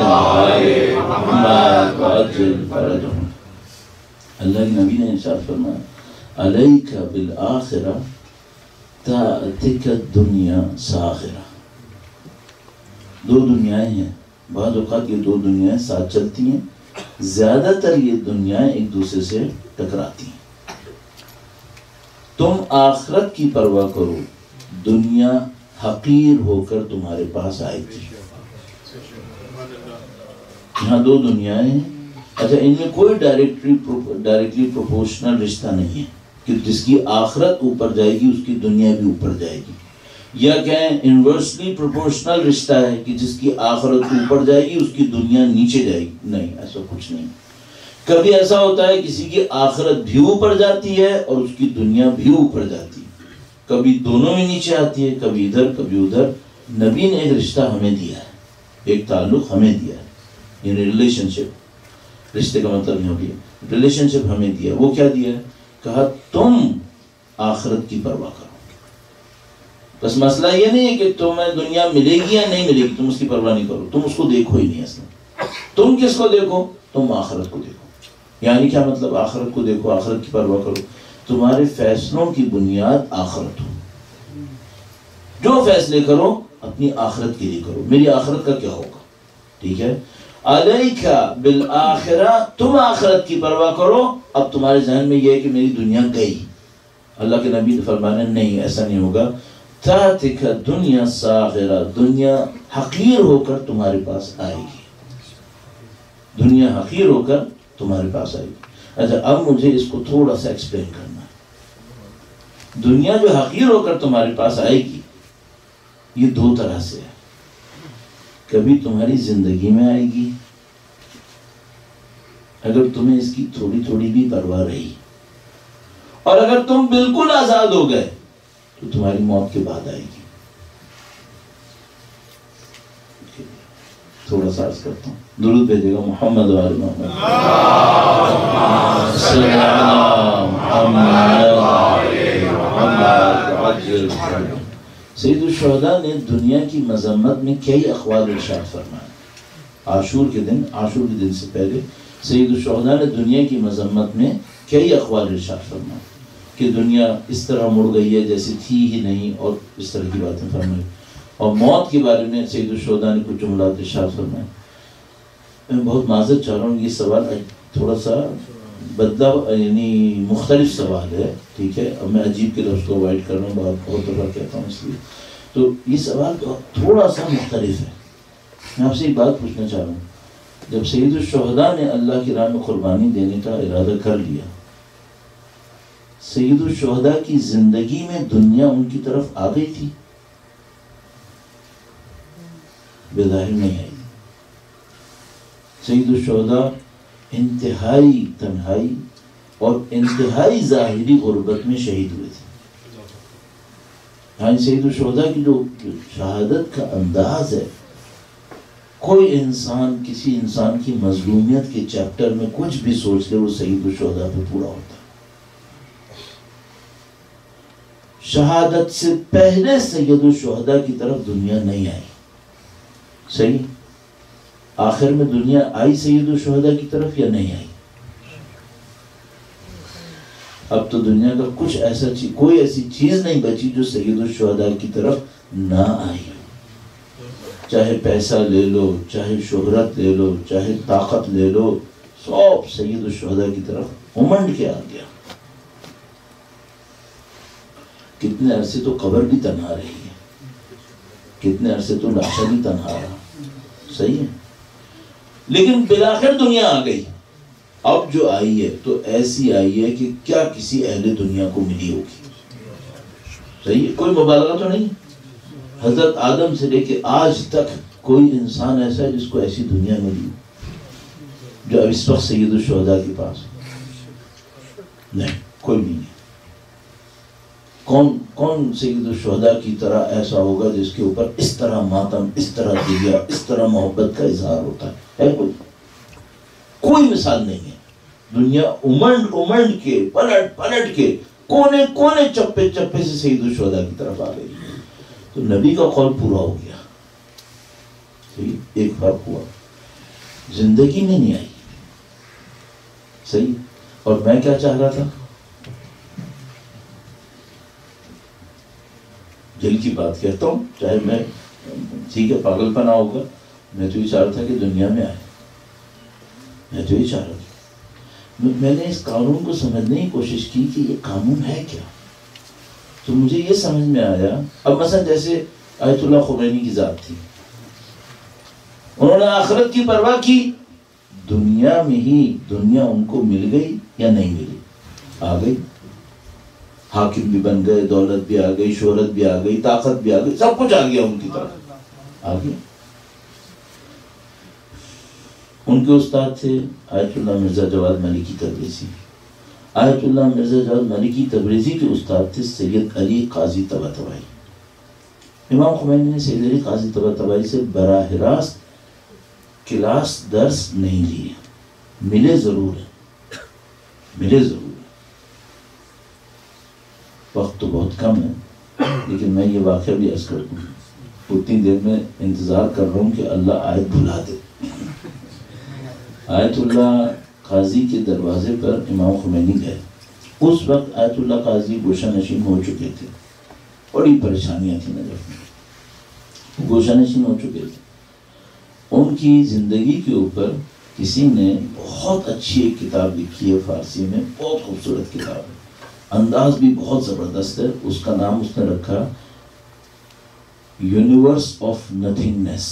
فرجهم. اللہ کے نبی نے ارشاد فرمایا علیک بالآخرہ تأتِكَ الدُّنْيَا سَاخِرَةً. دو دنیایں ہیں، بعض اوقات یہ دو دنیایں ساتھ چلتی ہیں، زیادہ تر یہ دنیایں ایک دوسرے سے ٹکراتی ہیں. تم آخرت کی پرواہ کرو، دنیا حقیر ہو کر تمہارے پاس آئے گی. یہاں دو دنیایں ہیں. اچھا، ان میں کوئی ڈائریکٹلی پروپورشنل رشتہ نہیں ہے کہ جس کی آخرت اوپر جائے گی اس کی دنیا بھی اوپر جائے گی، یا کہیں انورسلی پروپورشنل رشتہ ہے کہ جس کی آخرت اوپر جائے گی اس کی دنیا نیچے جائے گی. نہیں، ایسا کچھ نہیں. کبھی ایسا ہوتا ہے کسی کی آخرت بھی اوپر جاتی ہے اور اس کی دنیا بھی اوپر جاتی ہے، کبھی دونوں میں نیچے آتی ہے، کبھی ادھر کبھی ادھر. نبی نے ایک رشتہ ہمیں دیا ہے، ایک تعلق ہمیں دیا ہے، یعنی ریلیشن شپ. رشتے کا مطلب یہاں بھی ریلیشن شپ ہمیں دیا. وہ کیا دیا ہے؟ کہا تم آخرت کی پرواہ کرو. بس مسئلہ یہ نہیں ہے کہ تمہیں دنیا ملے گی یا نہیں ملے گی، تم اس کی پرواہ نہیں کرو، تم اس کو دیکھو ہی نہیں. اصلا تم کس کو دیکھو؟ تم آخرت کو دیکھو. یعنی کیا مطلب؟ آخرت کو دیکھو، آخرت کی پرواہ کرو. تمہارے فیصلوں کی بنیاد آخرت ہو. جو فیصلے کرو اپنی آخرت کے لیے کرو. میری آخرت کا کیا ہوگا؟ ٹھیک ہے. علیکہ بالآخرہ، تم آخرت کی پرواہ کرو. اب تمہارے ذہن میں یہ ہے کہ میری دنیا گئی. اللہ کے نبی فرمانے نہیں، ایسا نہیں ہوگا. تأتِكَ الدُّنْيَا صَاغِرَةً، دنیا حقیر ہو کر تمہارے پاس آئے گی. دنیا حقیر ہو کر تمہارے پاس آئے گی. اچھا، اب مجھے اس کو تھوڑا سا ایکسپلین کرنا ہے. دنیا جو حقیر ہو کر تمہارے پاس آئے گی یہ دو طرح سے ہے. کبھی تمہاری زندگی میں آئے گی، اگر تمہیں اس کی تھوڑی تھوڑی بھی پرواہ رہی، اور اگر تم بالکل آزاد ہو گئے تو تمہاری موت کے بعد آئے گی. تھوڑا سا عرض کرتا ہوں، درود بھیجے گا محمد و آل محمد. سید الشہداء نے دنیا کی مذمت میں کئی اقوال ارشاد فرمائے. عاشور کے دن سے پہلے سید الشہداء نے دنیا کی مذمت میں کئی اقوال ارشاد فرمائے کہ دنیا اس طرح مڑ گئی ہے جیسے تھی ہی نہیں، اور اس طرح کی باتیں فرمائی. اور موت کے بارے میں سید الشہداء نے کچھ جملات ارشاد فرمائے. میں بہت معذرت چاہ رہا ہوں، یہ سوال تھوڑا سا بدلا، یعنی مختلف سوال ہے. ٹھیک ہے، اب میں عجیب کے لفظ کو اوائڈ کر رہا ہوں، بہت دفعہ کہتا ہوں اس لیے. تو یہ سوال تھوڑا سا مختلف ہے. میں آپ سے ایک بات پوچھنا چاہ رہا ہوں. جب سید الشہداء نے اللہ کی راہ میں قربانی دینے کا ارادہ کر لیا، سید الشہداء کی زندگی میں دنیا ان کی طرف آ گئی تھی؟ بظاہر نہیں آئی. سید الشہداء انتہائی تنہائی اور انتہائی ظاہری غربت میں شہید ہوئے تھے. یعنی سید الشہداء کی جو شہادت کا انداز ہے، کوئی انسان کسی انسان کی مظلومیت کے چیپٹر میں کچھ بھی سوچ لے وہ سید الشہداء پہ پورا ہوتا ہے. شہادت سے پہلے سید الشہداء کی طرف دنیا نہیں آئی. صحیح؟ آخر میں دنیا آئی سید الشہداء کی طرف یا نہیں آئی؟ اب تو دنیا کا کچھ ایسا کوئی ایسی چیز نہیں بچی جو سید الشہداء کی طرف نہ آئی. چاہے پیسہ لے لو، چاہے شہرت لے لو، چاہے طاقت لے لو، سب سید الشہداء کی طرف امنڈ کے آ گیا. کتنے عرصے تو قبر بھی تنہا رہی ہے، کتنے عرصے تو لاشا بھی تنہا رہا. صحیح ہے، لیکن بالآخر دنیا آ گئی. اب جو آئی ہے تو ایسی آئی ہے کہ کیا کسی اہل دنیا کو ملی ہوگی. صحیح ہے، کوئی مبالغہ تو نہیں. حضرت آدم سے لے کے آج تک کوئی انسان ایسا ہے جس کو ایسی دنیا ملی جو اب اس وقت سید الشہداء کے پاس نہیں، کوئی بھی نہیں. کون سید الشہداء کی طرح ایسا ہوگا جس کے اوپر اس طرح ماتم، اس طرح دیا، اس طرح محبت کا اظہار ہوتا ہے؟ کوئی مثال نہیں ہے. دنیا امنڈ کے پلٹ کے کونے چپے سے سید الشہداء کی طرف آ گئی. تو نبی کا قول پورا ہو گیا. ایک فرق ہوا، زندگی میں نہیں آئی. صحیح. اور میں کیا چاہ رہا تھا؟ دل کی بات کہتا ہوں، چاہے میں ٹھیک ہے پاگل پنا ہوگا، میں تو یہ چاہ رہا تھا کہ دنیا میں آئے، میں تو یہ چاہ رہا تھا. میں نے اس قانون کو سمجھنے کی کوشش کی کہ یہ قانون ہے کیا. تو مجھے یہ سمجھ میں آیا، اب مثلا جیسے آیت اللہ خمینی کی ذات تھی، انہوں نے آخرت کی پرواہ کی، دنیا میں ہی دنیا ان کو مل گئی یا نہیں ملی؟ آ گئی. حاکم بھی بن گئے، دولت بھی آ گئی، شہرت بھی آ گئی، طاقت بھی آ گئی، سب کچھ آ گیا ان کی طرف آ گیا. ان کے استاد تھے آیت اللہ مرزا جواد ملکی تبریزی. آیت اللہ مرزا جواد ملکی تبریزی کے استاد تھے سید علی قاضی طباطبائی. امام خمینی نے سید علی قاضی طباطبائی سے براہ راست کلاس درس نہیں لیے، ملے ضرور ہیں، ملے ضرور ہیں. وقت تو بہت کم ہے لیکن میں یہ واقعہ بھی عرض کر دوں، اتنی دیر میں انتظار کر رہا ہوں کہ اللہ آیت بھلا دے. آیت اللہ قاضی کے دروازے پر امام خمینی گئے. اس وقت آیت اللہ قاضی گوشہ نشین ہو چکے تھے، بڑی پریشانیاں تھیں نجف میں، گوشہ نشین ہو چکے تھے. ان کی زندگی کے اوپر کسی نے بہت اچھی ایک کتاب لکھی ہے فارسی میں، بہت خوبصورت کتاب ہے، انداز بھی بہت زبردست ہے. اس کا نام اس نے رکھا universe of nothingness.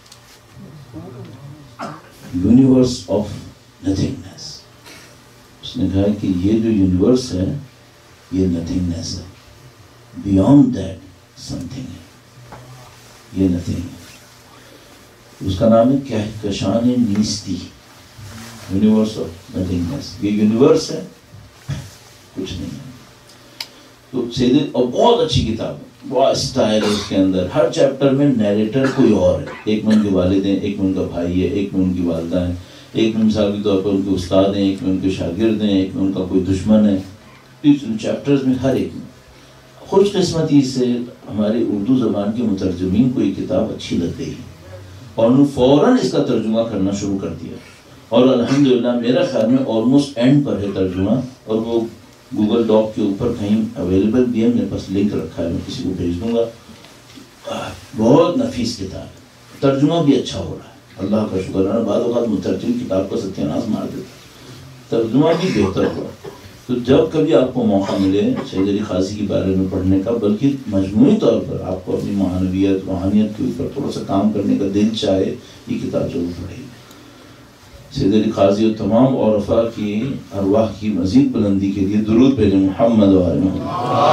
Universe of nothingness. اس نے کہا کہ یہ جو یونیورس ہے یہ نتھنگنیس ہے، بیونڈ دیٹ سم تھنگ ہے، یہ نتھنگ ہے. اس کا نام ہے کہکشان نیستی، یونیورس آف نتھنگنیس. یہ یونیورس ہے، کچھ نہیں ہے. تو سیدھے اور بہت اچھی کتاب ہے، بہت اسٹائل ہے اس کے اندر. ہر چیپٹر میں نیریٹر کوئی اور ہے، ایک میں ان کے والد ہیں، ایک میں ان کا بھائی ہے، ایک میں ان کی والدہ ہیں، ایک میں مثال کے طور پر ان کے استاد ہیں، ایک میں ان کے شاگرد ہیں، ایک میں ان کا کوئی دشمن ہے. ان چیپٹرز میں ہر ایک میں. خوش قسمتی سے ہمارے اردو زبان کے مترجمین کو یہ کتاب اچھی لگ گئی اور انہوں نے فوراً اس کا ترجمہ کرنا شروع کر دیا. اور الحمدللہ میرا خیال میں آلموسٹ اینڈ پر ہے ترجمہ، اور وہ گوگل ڈاک کے اوپر کہیں اویلیبل بھی ہے، میرے پاس لنک رکھا ہے، میں کسی کو بھیج دوں گا. بہت نفیس کتاب ہے، ترجمہ بھی اچھا ہو رہا ہے، اللہ کا شکر ہے. بعض اوقات مترجم کتاب کا ستیہ ناش مار دیتا، ترجمہ بھی بہتر ہوا. تو جب کبھی آپ کو موقع ملے سید علی قاضی کے بارے میں پڑھنے کا، بلکہ مجموعی طور پر آپ کو اپنی معنویت روحانیت کے اوپر تھوڑا سا کام کرنے کا دل چاہے، یہ کتاب ضرور پڑھیں. سید علی قاضی اور تمام عرفاء کی ارواح کی مزید بلندی کے لیے درود بھیجیں. محمد و آل محمد.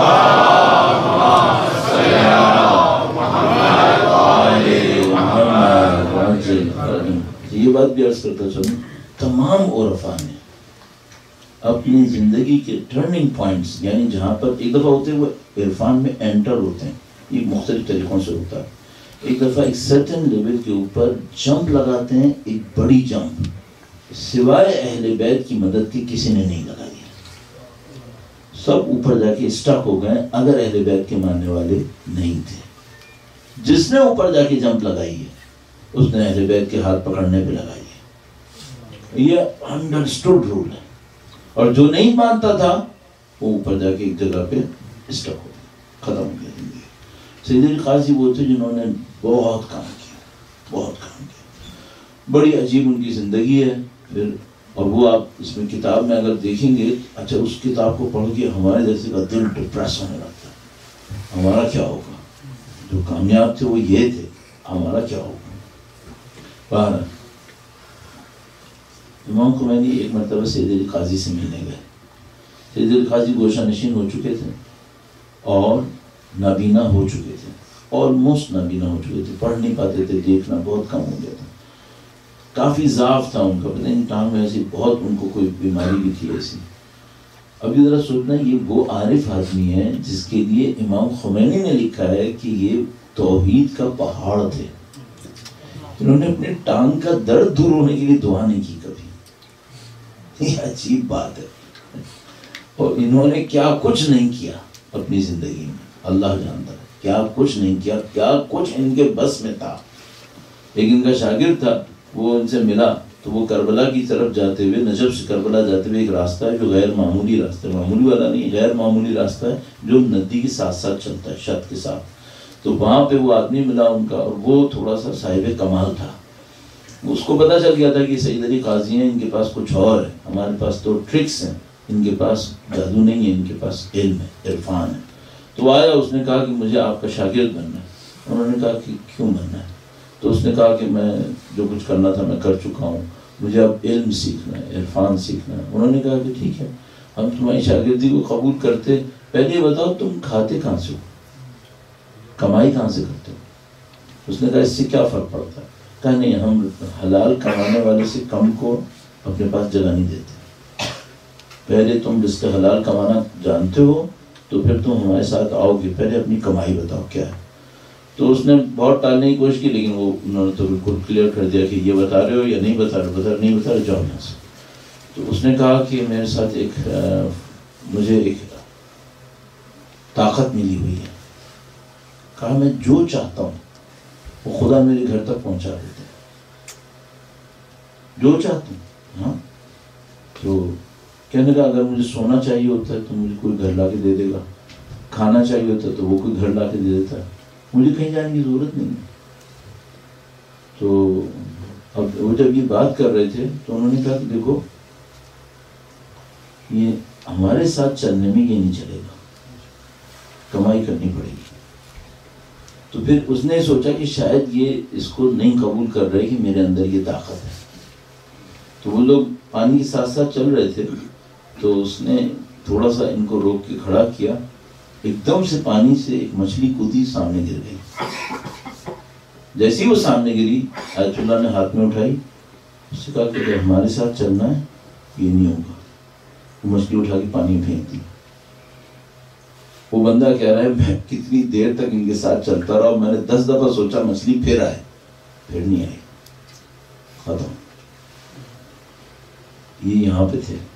یہ بات بھی عرض کرتا چلوں، تمام عرفاء نے اپنی زندگی کے ٹرننگ پوائنٹس، یعنی جہاں پر ایک دفعہ ہوتے ہیں وہ عرفان میں انٹر ہوتے ہیں، یہ مختلف طریقوں سے ہوتا ہے. ایک دفعہ ایک سرٹن لیول کے اوپر جمپ لگاتے ہیں، ایک بڑی جمپ، سوائے اہل بیت کی مدد کی کسی نے نہیں لگائی. سب اوپر جا کے اسٹک ہو گئے اگر اہل بیت کے ماننے والے نہیں تھے. جس نے اوپر جا کے جمپ لگائی ہے اس نے اہل بیت کے ہاتھ پکڑنے پہ لگائی ہے. یہ انڈرسٹوڈ رول ہے. اور جو نہیں مانتا تھا وہ اوپر جا کے ایک جگہ پہ اسٹک ہو گیا، ختم ہو گیا زندگی. سید علی قاضی وہ تھے جنہوں نے بہت کام کیا، بہت کام کیا. بڑی عجیب ان کی زندگی ہے. پھر اور وہ آپ اس میں کتاب میں اگر دیکھیں گے، اچھا اس کتاب کو پڑھ کے ہمارے جیسے کا دل ڈپریس ہونے لگتا ہے. ہمارا کیا ہوگا؟ جو کامیاب تھے وہ یہ تھے، ہمارا کیا ہوگا؟ امام خمینی ایک مرتبہ سید علی قاضی سے ملنے گئے. سید علی قاضی گوشہ نشین ہو چکے تھے اور نابینا ہو چکے تھے، آلموسٹ نابینا ہو چکے تھے، پڑھ نہیں پاتے تھے، دیکھنا بہت کم ہو گیا تھا. کافی ضعف تھا ان کا، پتہ نہیں ٹانگ میں ایسی بہت ان کو کوئی بیماری بھی تھی ایسی. ابھی ذرا سوچنا، یہ وہ عارف آدمی ہے جس کے لیے امام خمینی نے لکھا ہے کہ یہ توحید کا پہاڑ تھے. انہوں نے اپنے ٹانگ کا درد دور ہونے کے لیے دعا نہیں کی کبھی. یہ عجیب بات ہے. اور انہوں نے کیا کچھ نہیں کیا اپنی زندگی میں، اللہ جانتا ہے کیا کچھ نہیں کیا، کیا کچھ ان کے بس میں تھا. ایک ان کا شاگرد تھا، وہ ان سے ملا تو وہ کربلا کی طرف جاتے ہوئے، نجف سے کربلا جاتے ہوئے ایک راستہ ہے جو غیر معمولی راستہ ہے، معمولی والا نہیں، غیر معمولی راستہ ہے جو ندی کے ساتھ ساتھ چلتا ہے، شط کے ساتھ. تو وہاں پہ وہ آدمی ملا ان کا، اور وہ تھوڑا سا صاحب کمال تھا. اس کو پتہ چل گیا تھا کہ سید علی قاضی ہیں، ان کے پاس کچھ اور ہے، ہمارے پاس تو ٹرکس ہیں، ان کے پاس جادو نہیں ہے، ان کے پاس علم ہے، عرفان ہے. تو آیا، اس نے کہا کہ مجھے آپ کا شاگرد بننا ہے. انہوں نے کہا کہ کیوں بننا ہے؟ تو اس نے کہا کہ میں جو کچھ کرنا تھا میں کر چکا ہوں، مجھے اب علم سیکھنا ہے، عرفان سیکھنا ہے. انہوں نے کہا کہ ٹھیک ہے، ہم تمہاری شاگردی کو قبول کرتے، پہلے یہ بتاؤ تم کھاتے کہاں سے ہو، کمائی کہاں سے کرتے ہو؟ اس نے کہا اس سے کیا فرق پڑتا ہے؟ کہا نہیں، ہم حلال کمانے والے سے کم کو اپنے پاس جگہ نہیں دیتے. پہلے تم رزق حلال کمانا جانتے ہو تو پھر تم ہمارے ساتھ آؤ گے، پہلے اپنی کمائی بتاؤ کیا ہے. تو اس نے بہت ٹالنے کی کوشش کی، لیکن وہ انہوں نے تو بالکل کلیئر کر دیا کہ یہ بتا رہے ہو یا نہیں بتا رہے، نہیں بتا رہے، جاؤ یہاں سے. تو اس نے کہا کہ میرے ساتھ مجھے ایک طاقت ملی ہوئی ہے. کہا میں جو چاہتا ہوں وہ خدا میرے گھر تک پہنچا دیتا ہے، جو چاہتا ہوں. ہاں، تو کہنے لگا اگر مجھے سونا چاہیے ہوتا ہے تو مجھے کوئی گھر لا کے دے دے گا، کھانا چاہیے ہوتا ہے تو وہ کوئی گھر لا کے دے دیتا ہے، مجھے کہیں جانے کی ضرورت نہیں ہے. تو اب وہ جب یہ بات کر رہے تھے تو انہوں نے کہا کہ دیکھو یہ ہمارے ساتھ چلنے میں یہ نہیں چلے گا، کمائی کرنی پڑے گی. تو پھر اس نے سوچا کہ شاید یہ اس کو نہیں قبول کر رہے کہ میرے اندر یہ طاقت ہے. تو وہ لوگ پانی کے ساتھ ساتھ چل رہے تھے، تو اس نے تھوڑا سا ان کو روک کے کھڑا کیا. ایک دم سے پانی سے ایک مچھلی کودی، سامنے گر گئی. جیسی وہ سامنے گری، آیت اللہ نے ہاتھ میں اٹھائی، اس سے کہا کہ اگر ہمارے ساتھ چلنا ہے یہ نہیں ہوگا. وہ مچھلی اٹھا کے پانی میں پھینک دی. وہ بندہ کہہ رہا ہے میں کتنی دیر تک ان کے ساتھ چلتا رہا، میں نے 10 دفعہ سوچا مچھلی پھر آئے، پھر نہیں آئی، ختم. یہ یہاں پہ تھے،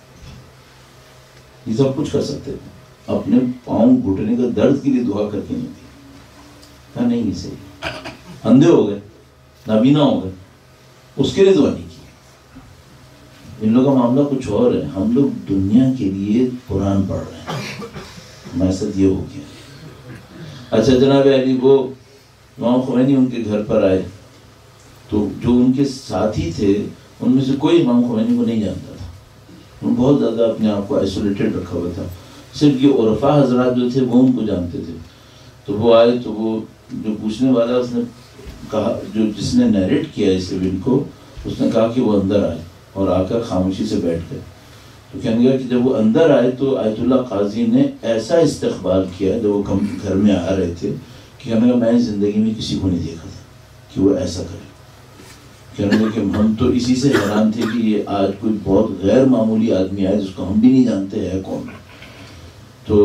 یہ سب کچھ کر سکتے تھے، اپنے پاؤں گھٹنے کا درد کے لیے دعا کر کے نہیں تھی. کہا نہیں یہ صحیح. اندھے ہو گئے، نابینا ہو گئے، اس کے لیے دعا نہیں کی. ان لوگوں کا معاملہ کچھ اور ہے. ہم لوگ دنیا کے لیے قرآن پڑھ رہے ہیں، ہمارے ساتھ یہ ہو گیا. اچھا جناب علی، وہ امام خمینی ان کے گھر پر آئے تو جو ان کے ساتھی تھے ان میں سے کوئی امام خمینی کو نہیں جانتا تھا. ان بہت زیادہ اپنے آپ کو آئسولیٹڈ رکھا ہوا تھا. صرف یہ عرفا حضرات جو تھے وہ ان کو جانتے تھے. تو وہ آئے تو وہ جو پوچھنے والا اس نے کہا، جو جس نے نیریٹ کیا اس ایونٹ کو، اس نے کہا کہ وہ اندر آئے اور آ کر خاموشی سے بیٹھ گئے. تو کہنے لگا کہ جب وہ اندر آئے تو آیت اللہ قاضی نے ایسا استقبال کیا جب وہ گھر میں آ رہے تھے کہ کہنے لگا میں زندگی میں کسی کو نہیں دیکھا تھا کہ وہ ایسا کرے. کہنے لگا کہ ہم تو اسی سے حیران تھے کہ یہ آج کوئی بہت غیر معمولی آدمی آئے جس کو ہم بھی نہیں جانتے ہے کون. تو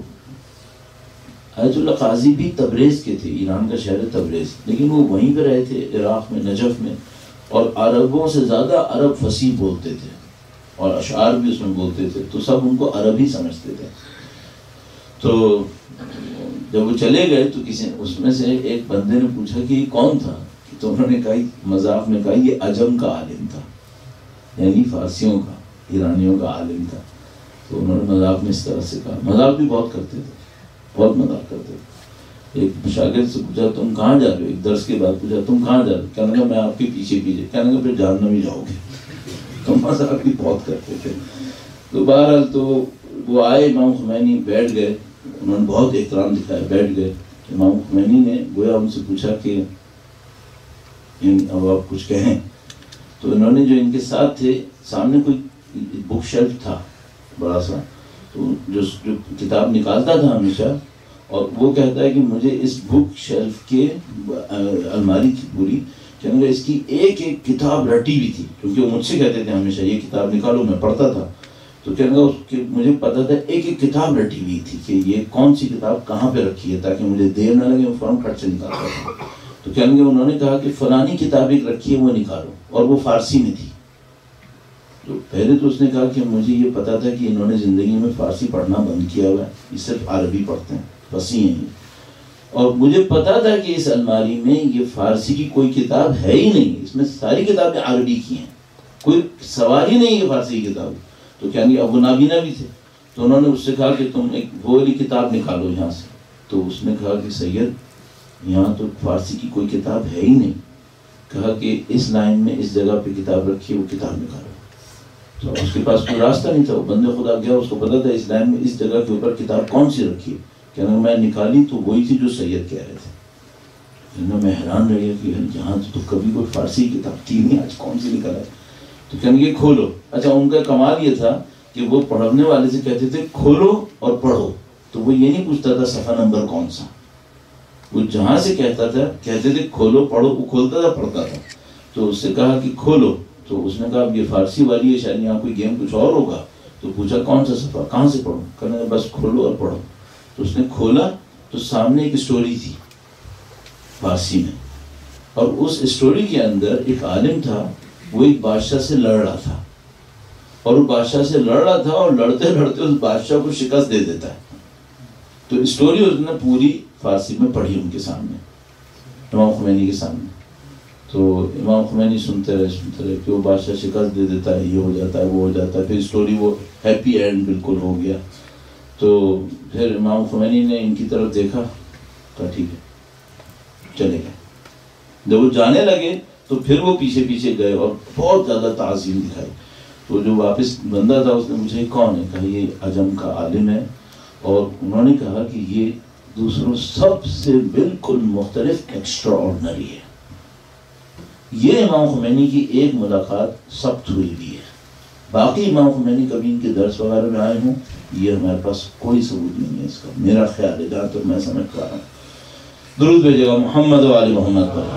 آیت اللہ قاضی بھی تبریز کے تھے، ایران کا شہر تبریز، لیکن وہ وہیں پہ رہے تھے عراق میں، نجف میں، اور عربوں سے زیادہ عرب فصیح بولتے تھے اور اشعار بھی اس میں بولتے تھے، تو سب ان کو عربی سمجھتے تھے. تو جب وہ چلے گئے تو کسی اس میں سے ایک بندے نے پوچھا کہ یہ کون تھا؟ تو انہوں نے کہا، مذاق میں کہا، یہ عجم کا عالم تھا، یعنی فارسیوں کا، ایرانیوں کا عالم تھا. تو انہوں نے مذاق میں اس طرح سے کہا. مذاق بھی بہت کرتے تھے، بہت مذاق کرتے تھے. ایک شاگرد سے پوچھا تم کہاں جا رہے ہو، ایک درس کے بعد پوچھا تم کہاں جا رہے ہو، کہنے لگا میں آپ کے پیچھے پیچھے. کہنے لگا پھر جہنم ہی جاؤ گے. تو مذاق بھی بہت کرتے تھے. تو بہرحال تو وہ آئے، امام خمینی بیٹھ گئے، انہوں نے بہت احترام دکھایا، بیٹھ گئے. امام خمینی نے گویا ان سے پوچھا کہ اب آپ کچھ کہیں. تو انہوں نے جو ان کے ساتھ تھے، سامنے کوئی بک شیلف تھا بڑا سا، تو جو کتاب نکالتا تھا ہمیشہ، اور وہ کہتا ہے کہ مجھے اس بک شیلف کے الماری تھی پوری، کہنے اس کی ایک ایک کتاب رٹی ہوئی تھی، کیونکہ وہ مجھ سے کہتے تھے ہمیشہ یہ کتاب نکالو، میں پڑھتا تھا. تو کہنے لگا اس کی مجھے پتا تھا ایک ایک کتاب رٹی ہوئی تھی کہ یہ کون سی کتاب کہاں پہ رکھی ہے، تاکہ مجھے دیر نہ لگے، میں فوراً کٹ سے نکالتا تھا. تو کہنے لگے انہوں نے کہا کہ فلانی کتاب ایک رکھی ہے وہ نکالو، اور وہ فارسی میں تھی. تو پہلے تو اس نے کہا کہ مجھے یہ پتا تھا کہ انہوں نے زندگی میں فارسی پڑھنا بند کیا ہوا ہے، یہ صرف عربی پڑھتے ہیں، فصیح ہیں. اور مجھے پتا تھا کہ اس الماری میں یہ فارسی کی کوئی کتاب ہے ہی نہیں، اس میں ساری کتابیں عربی کی ہیں. کوئی سوال ہی نہیں ہے فارسی کی کتاب. تو کیا نہیں، ابو نابینا بھی تھے، تو انہوں نے اس سے کہا کہ تم ایک وہ والی کتاب نکالو یہاں سے. تو اس نے کہا کہ سید یہاں تو فارسی کی کوئی کتاب ہے ہی نہیں. کہا کہ اس لائن میں اس جگہ پہ کتاب رکھی، وہ کتاب نکالو. تو اس کے پاس کوئی راستہ نہیں تھا، وہ بندے خدا گیا، اس کو پتا تھا اس لائن میں اس جگہ کے اوپر کتاب کون سی رکھی ہے. کہنا میں نکالی تو وہی تھی جو سید کہہ رہے تھے. میں حیران رہ گیا کہ یہاں تو کبھی کوئی فارسی کتاب تھی نہیں، آج کون سی نکالا ہے. تو کہنے یہ کھولو. اچھا ان کا کمال یہ تھا کہ وہ پڑھنے والے سے کہتے تھے کھولو اور پڑھو، تو وہ یہ نہیں پوچھتا تھا صفحہ نمبر کون سا. وہ جہاں سے کہتا تھا کہتے تھے کھولو پڑھو، وہ کھولتا تھا پڑھتا تھا. تو اس سے کہا کہ کھولو. تو اس نے کہا یہ فارسی والی ہے، شاید یہاں کوئی گیم کچھ اور ہوگا. تو پوچھا کون سا صفحہ، کہاں سے پڑھوں؟ کہنے لگا بس کھولو اور پڑھو. تو اس نے کھولا تو سامنے ایک اسٹوری تھی فارسی میں، اور اس اسٹوری کے اندر ایک عالم تھا، وہ ایک بادشاہ سے لڑ رہا تھا، اور وہ بادشاہ سے لڑ رہا تھا اور لڑتے لڑتے اس بادشاہ کو شکست دے دیتا ہے. تو اسٹوری اس نے پوری فارسی میں پڑھی ان کے سامنے، امام خمینی کے سامنے. تو امام خمینی سنتے رہے کہ وہ بادشاہ شکست دے دیتا ہے، یہ ہو جاتا ہے، وہ ہو جاتا ہے. پھر اسٹوری وہ ہیپی اینڈ بالکل ہو گیا. تو پھر امام خمینی نے ان کی طرف دیکھا، کہا ٹھیک ہے چلے گئے. جب وہ جانے لگے تو پھر وہ پیچھے پیچھے گئے اور بہت زیادہ تعظیم دکھائی. تو جو واپس بندہ تھا اس نے مجھے کون ہے، کہا یہ عجم کا عالم ہے، اور انہوں نے کہا کہ یہ دوسروں سب سے بالکل مختلف ایکسٹرا آرڈنری ہے. یہ امام خمینی کی ایک ملاقات ثبت ہوئی بھی ہے. باقی امام خمینی کبھی ان کے درس وغیرہ میں آئے ہوں، یہ ہمارے پاس کوئی ثبوت نہیں ہے اس کا. میرا خیال ہے جہاں تک میں سمجھ پا رہا ہوں. درود بھیجے گا محمد و آل محمد پر.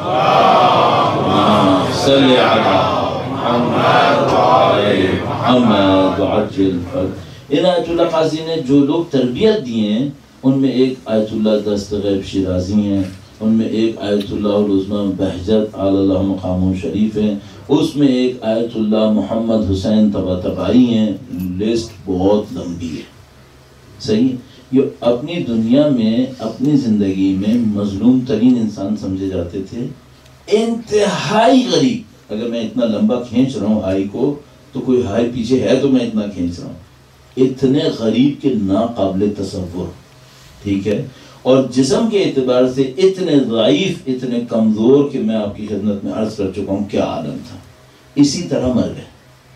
صلی علی محمد و آل محمد وعجل فرج. ان آیت اللہ قاضی نے جو لوگ تربیت دیے ہیں ان میں ایک آیت اللہ دستغیب شیرازی ہیں، ان میں ایک آیت اللہ العظمی بہجت علی اللہ مقام شریف ہیں، اس میں ایک آیت اللہ محمد حسین طباطبائی ہیں. لسٹ بہت لمبی ہے. صحیح. یہ اپنی دنیا میں اپنی زندگی میں مظلوم ترین انسان سمجھے جاتے تھے، انتہائی غریب. اگر میں اتنا لمبا کھینچ رہا ہوں ہائی کو تو کوئی ہائی پیچھے ہے تو میں اتنا کھینچ رہا ہوں. اتنے غریب کے ناقابل تصور. ٹھیک ہے. اور جسم کے اعتبار سے اتنے ضعیف، اتنے کمزور کہ میں آپ کی خدمت میں عرض کر چکا ہوں کیا عالم تھا. اسی طرح مر گئے.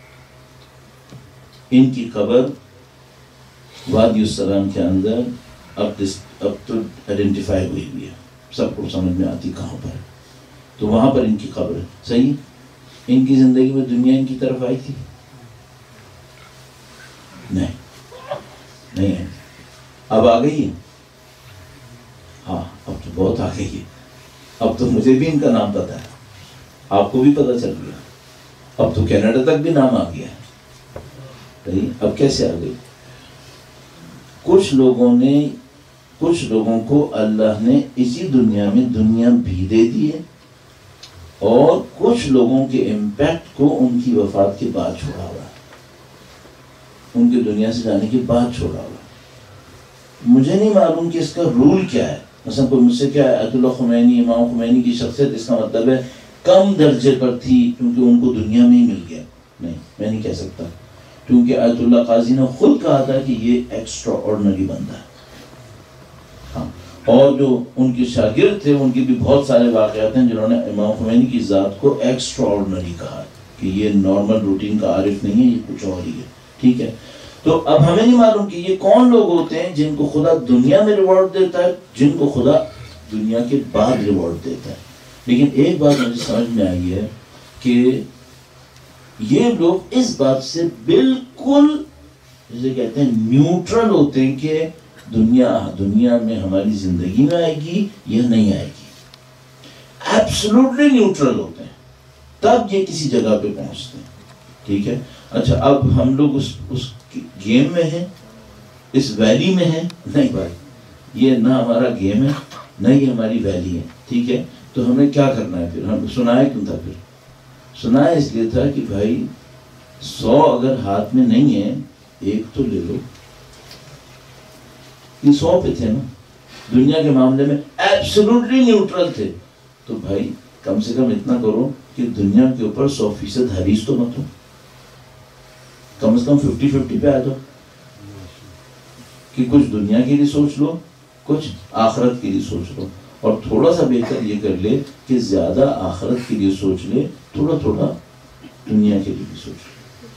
ان کی قبر وادی السلام کے اندر اب تو آئیڈینٹیفائی ہوئی ہے، سب کو سمجھ میں آتی کہاں پر ہے. تو وہاں پر ان کی قبر ہے. صحیح. ان کی زندگی میں دنیا ان کی طرف آئی تھی؟ نہیں ہے. اب آ گئی ہے. ہاں اب تو بہت آ گئی ہے. اب تو مجھے بھی ان کا نام پتا ہے، آپ کو بھی پتا چل گیا. اب تو کینیڈا تک بھی نام آ گیا ہے. اب کیسے آ گئی؟ کچھ لوگوں کو اللہ نے اسی دنیا میں دنیا بھی دے دی ہے، اور کچھ لوگوں کے امپیکٹ کو ان کی وفات کے بعد چھوڑا ہوا ہے، ان کے دنیا سے جانے کے بعد چھوڑا ہوا ہے. مجھے نہیں معلوم کہ اس کا رول کیا ہے. مثلا کوئی مجھ سے کیا ہے آیت اللہ خمینی، امام خمینی کی شخصیت اس کا مطلب ہے کم درجے پر تھی کیونکہ ان کو دنیا میں ہی مل گیا. نہیں، میں نہیں کہہ سکتا، کیونکہ آیت اللہ قاضی نے خود کہا تھا کہ یہ ایکسٹرا آرڈنری بندہ ہے. ہاں. اور جو ان کے شاگرد تھے ان کے بھی بہت سارے واقعات ہیں جنہوں نے امام خمینی کی ذات کو ایکسٹرا آرڈنری کہا کہ یہ نارمل روٹین کا عارف نہیں ہے، یہ کچھ اور ہی ہے. ٹھیک ہے. تو اب ہمیں نہیں معلوم کہ یہ کون لوگ ہوتے ہیں جن کو خدا دنیا میں ریوارڈ دیتا ہے، جن کو خدا دنیا کے بعد ریوارڈ دیتا ہے. لیکن ایک بات مجھے سمجھ میں آئی ہے کہ یہ لوگ اس بات سے بالکل جسے کہتے ہیں نیوٹرل ہوتے ہیں کہ دنیا میں ہماری زندگی میں آئے گی یا نہیں آئے گی. ایبسولوٹلی نیوٹرل ہوتے ہیں، تب یہ کسی جگہ پہ پہنچتے ہیں. ٹھیک ہے. اچھا اب ہم لوگ اس گیم میں ہیں، اس ویلی میں ہیں. نہیں بھائی، یہ نہ ہمارا گیم ہے نہ یہ ہماری ویلی ہے. ٹھیک ہے. تو ہمیں کیا کرنا ہے پھر؟ ہم سنایا کیوں تھا؟ پھر سنایا اس لیے تھا کہ بھائی 100 اگر ہاتھ میں نہیں ہے ایک تو لے لو. یہ 100 پہ تھے نا، دنیا کے معاملے میں ایبسولوٹلی نیوٹرل تھے. تو بھائی کم سے کم اتنا کرو کہ دنیا کے اوپر 100% حریص تو مت ہو. کم از کم 50-50 پہ آ جاؤ کہ کچھ دنیا کے لیے سوچ لو، کچھ آخرت کے لیے سوچ لو، اور تھوڑا سا بہتر یہ کر لے کہ زیادہ آخرت کے لیے سوچ لے، تھوڑا تھوڑا دنیا کے لیے بھی سوچ لے۔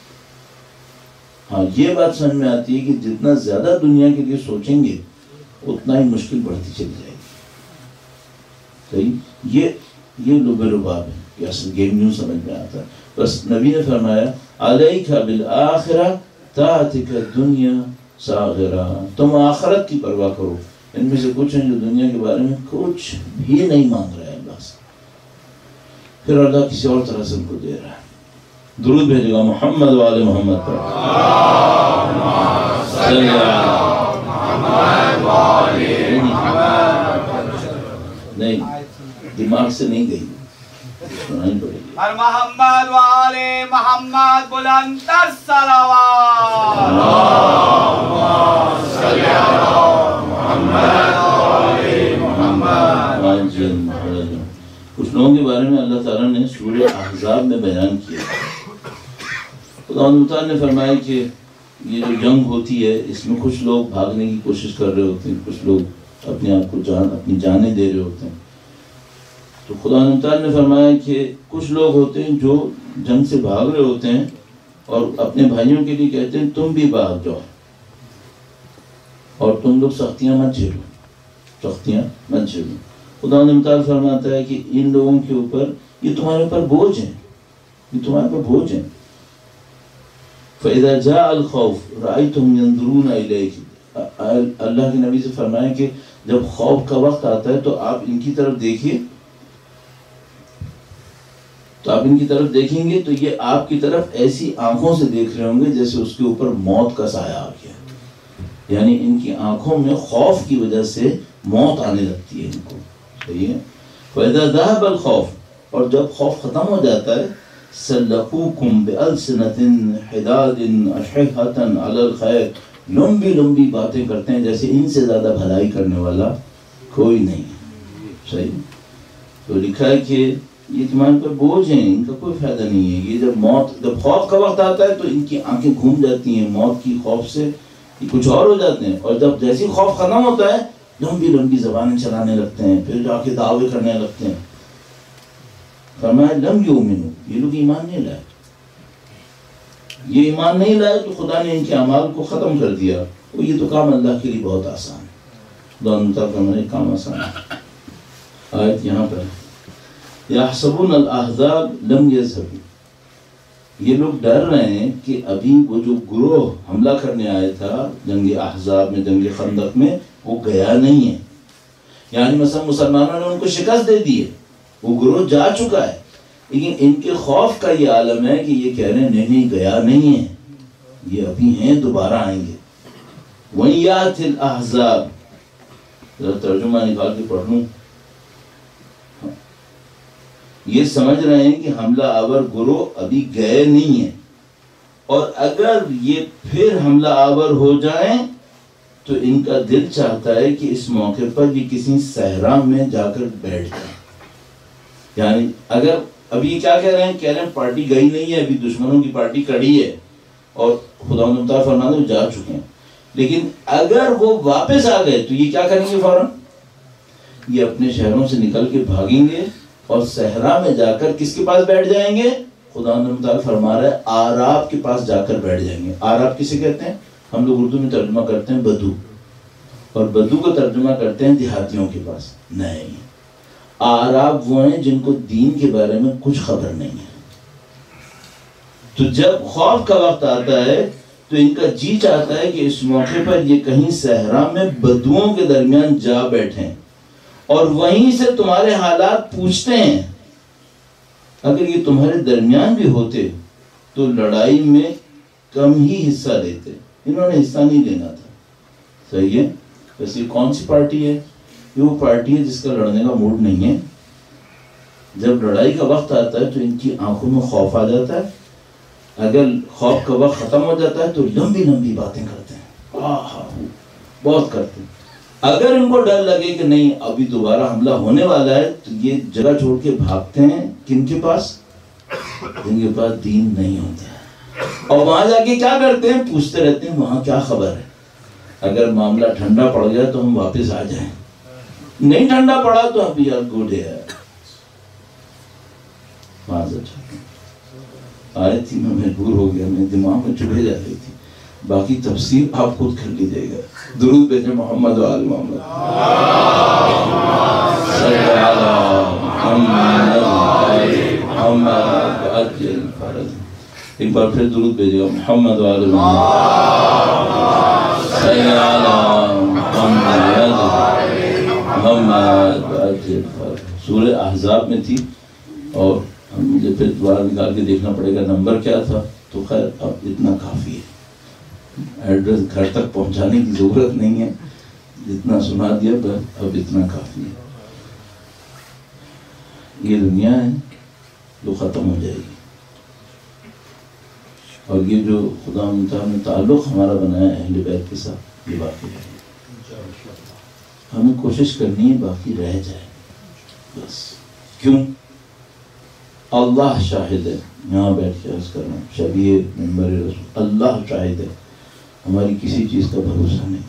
ہاں یہ بات سمجھ میں آتی ہے کہ جتنا زیادہ دنیا کے لیے سوچیں گے اتنا ہی مشکل بڑھتی چلی جائے گی۔ صحیح، یہ لب لباب ہے کہ اصل گیم یوں سمجھ میں آتا ہے۔ بس نبی نے فرمایا علیک بالآخرہ تاتک الدنیا صاغرہ، تم آخرت کی پرواہ کرو۔ ان میں سے کچھ ہیں جو دنیا کے بارے میں کچھ بھی نہیں مانگ رہے اللہ سے، پھر اللہ کسی اور طرح سے ان کو دے رہا ہے۔ درود بھیجے گا محمد و آل محمد پر۔ نہیں، دماغ سے نہیں گئی، سنانی پڑے گی۔ ہر محمد و آل محمد بلند تر صلوات۔ اللہم صلی علی محمد و آل محمد۔ کچھ لوگوں کے بارے میں اللہ تعالیٰ نے سورہ احزاب میں بیان کیا۔ خدا تعالیٰ نے فرمایا کہ یہ جو جنگ ہوتی ہے اس میں کچھ لوگ بھاگنے کی کوشش کر رہے ہوتے ہیں، کچھ لوگ اپنے آپ کو اپنی جانیں دے رہے ہوتے ہیں۔ تو خدا تعالیٰ نے فرمایا کہ کچھ لوگ ہوتے ہیں جو جنگ سے بھاگ رہے ہوتے ہیں اور اپنے بھائیوں کے لیے کہتے ہیں تم بھی بھاگ جاؤ اور تم لوگ سختیاں مت جھیلو۔ خدا تعالیٰ فرماتا ہے کہ ان لوگوں کے اوپر یہ تمہارے اوپر بوجھ ہیں، فَإِذَا جَاءَ الْخَوْفُ رَأَيْتُهُمْ يَنْظُرُونَ إِلَيْكَ۔ اللہ کے نبی سے فرمایا کہ جب خوف کا وقت آتا ہے تو آپ ان کی طرف دیکھیے، تو آپ ان کی طرف دیکھیں گے تو یہ آپ کی طرف ایسی آنکھوں سے دیکھ رہے ہوں گے جیسے اس کے اوپر موت کا سایہ آ گیا، یعنی ان کی آنکھوں میں خوف کی وجہ سے موت آنے لگتی ہے ان کو۔ صحیح ہے، فَإِذَا ذَهَبَ الْخَوْفُ، اور جب خوف ختم ہو جاتا ہے، سَلَّقُوكُمْ بِأَلْسِنَةٍ حِدَادٍ أَشْحِحَةً عَلَى الْخَيْرِ، لمبی باتیں کرتے ہیں جیسے ان سے زیادہ بھلائی کرنے والا کوئی نہیں ہے۔ صحیح، تو لکھا ہے کہ یہ تمہارے پر بوجھ ہیں، ان کا کوئی فائدہ نہیں ہے۔ یہ جب خوف کا وقت آتا ہے تو ان کی آنکھیں گھوم جاتی ہیں موت کی خوف سے، یہ کچھ اور ہو جاتے ہیں، اور جب جیسی خوف ختم ہوتا ہے لمبی زبانیں چلانے لگتے ہیں، پھر جا کے دعوے کرنے لگتے ہیں۔ فرمایا لم یؤمنوا، یہ لوگ ایمان نہیں لائے، تو خدا نے ان کے اعمال کو ختم کر دیا۔ یہ تو کام اللہ کے لیے بہت آسان ہے، دونوں طرف ہمارے کام آسان ہے۔ آیت یہاں پر یحسبون الاحزاب لم یذهبوا، یہ لوگ ڈر رہے ہیں کہ ابھی وہ جو گروہ حملہ کرنے آیا تھا جنگ احزاب میں، جنگ خندق میں، وہ گیا نہیں ہے، یعنی مثلا مسلمانوں نے ان کو شکست دے دی ہے، وہ گروہ جا چکا ہے، لیکن ان کے خوف کا یہ عالم ہے کہ یہ کہہ رہے ہیں نہیں گیا نہیں ہے، یہ ابھی ہیں، دوبارہ آئیں گے۔ وَيَأْتِ الْأَحْزَابُ، ذرا ترجمہ نکال کے پڑھ لوں۔ یہ سمجھ رہے ہیں کہ حملہ آور گروہ ابھی گئے نہیں ہیں، اور اگر یہ پھر حملہ آور ہو جائیں تو ان کا دل چاہتا ہے کہ اس موقع پر یہ کسی صحرا میں جا کر بیٹھ جائیں۔ یعنی اگر ابھی کیا کہہ رہے ہیں پارٹی گئی نہیں ہے، ابھی دشمنوں کی پارٹی کڑی ہے اور خدا تعالیٰ فرماتے ہیں جا چکے ہیں، لیکن اگر وہ واپس آ گئے تو یہ کیا کریں گے؟ فوراً یہ اپنے شہروں سے نکل کے بھاگیں گے اور صحرا میں جا کر کس کے پاس بیٹھ جائیں گے؟ خدا تعالیٰ فرما رہا ہے آراب کے پاس جا کر بیٹھ جائیں گے۔ آراب کسے کہتے ہیں؟ ہم لوگ اردو میں ترجمہ کرتے ہیں بدو، اور بدو کا ترجمہ کرتے ہیں دیہاتیوں کے پاس۔ نہیں، آراب وہ ہیں جن کو دین کے بارے میں کچھ خبر نہیں ہے، تو جب خوف کا وقت آتا ہے تو ان کا جی چاہتا ہے کہ اس موقع پر یہ کہیں صحرا میں بدوؤں کے درمیان جا بیٹھیں اور وہیں سے تمہارے حالات پوچھتے ہیں۔ اگر یہ تمہارے درمیان بھی ہوتے تو لڑائی میں کم ہی حصہ لیتے، انہوں نے حصہ نہیں لینا تھا۔ صحیح ہے، ویسے یہ کون سی پارٹی ہے؟ یہ وہ پارٹی ہے جس کا لڑنے کا موڈ نہیں ہے۔ جب لڑائی کا وقت آتا ہے تو ان کی آنکھوں میں خوف آ جاتا ہے، اگر خوف کا وقت ختم ہو جاتا ہے تو لمبی باتیں کرتے ہیں، بہت کرتے ہیں۔ اگر ان کو ڈر لگے کہ نہیں ابھی دوبارہ حملہ ہونے والا ہے تو یہ جگہ چھوڑ کے بھاگتے ہیں۔ کن کے پاس؟ جن کے پاس دین نہیں ہوتا ہے۔ اور وہاں جا کے کیا کرتے ہیں؟ پوچھتے رہتے ہیں وہاں کیا خبر ہے، اگر معاملہ ٹھنڈا پڑ گیا تو ہم واپس آ جائیں، نہیں ٹھنڈا پڑا تو ابھی گوڈے آئے تھی، میں مجبور ہو گیا، میرے دماغ میں چبھے جا رہی تھی، باقی تفسیر آپ خود کر لیجیے گا. درود بھیجیں محمد و آل محمد. صلی علی محمد وعجل فرج. ایک بار پھر درود بھیجے گا محمد و آل محمد. صلی علی محمد وعجل فرج. سورہ احزاب میں تھی اور مجھے پھر دوبارہ نکال کے دیکھنا پڑے گا نمبر کیا تھا، تو خیر اب اتنا کافی ہے، ایڈریس گھر تک پہنچانے کی ضرورت نہیں ہے، جتنا سنا دیا بس اب اتنا کافی ہے. یہ دنیا ہے جو ختم ہو جائے گی، اور یہ جو خدا متعال نے تعلق ہمارا بنایا اہل بیت کے ساتھ یہ باقی رہے گا. ہمیں کوشش کرنی ہے باقی رہ جائے بس. کیوں؟ اللہ شاہد ہے، یہاں بیٹھ کے عرض کر رہا ہوں شبیہ منبر رسول، اللہ شاہد ہے، ہماری کسی چیز کا بھروسہ نہیں،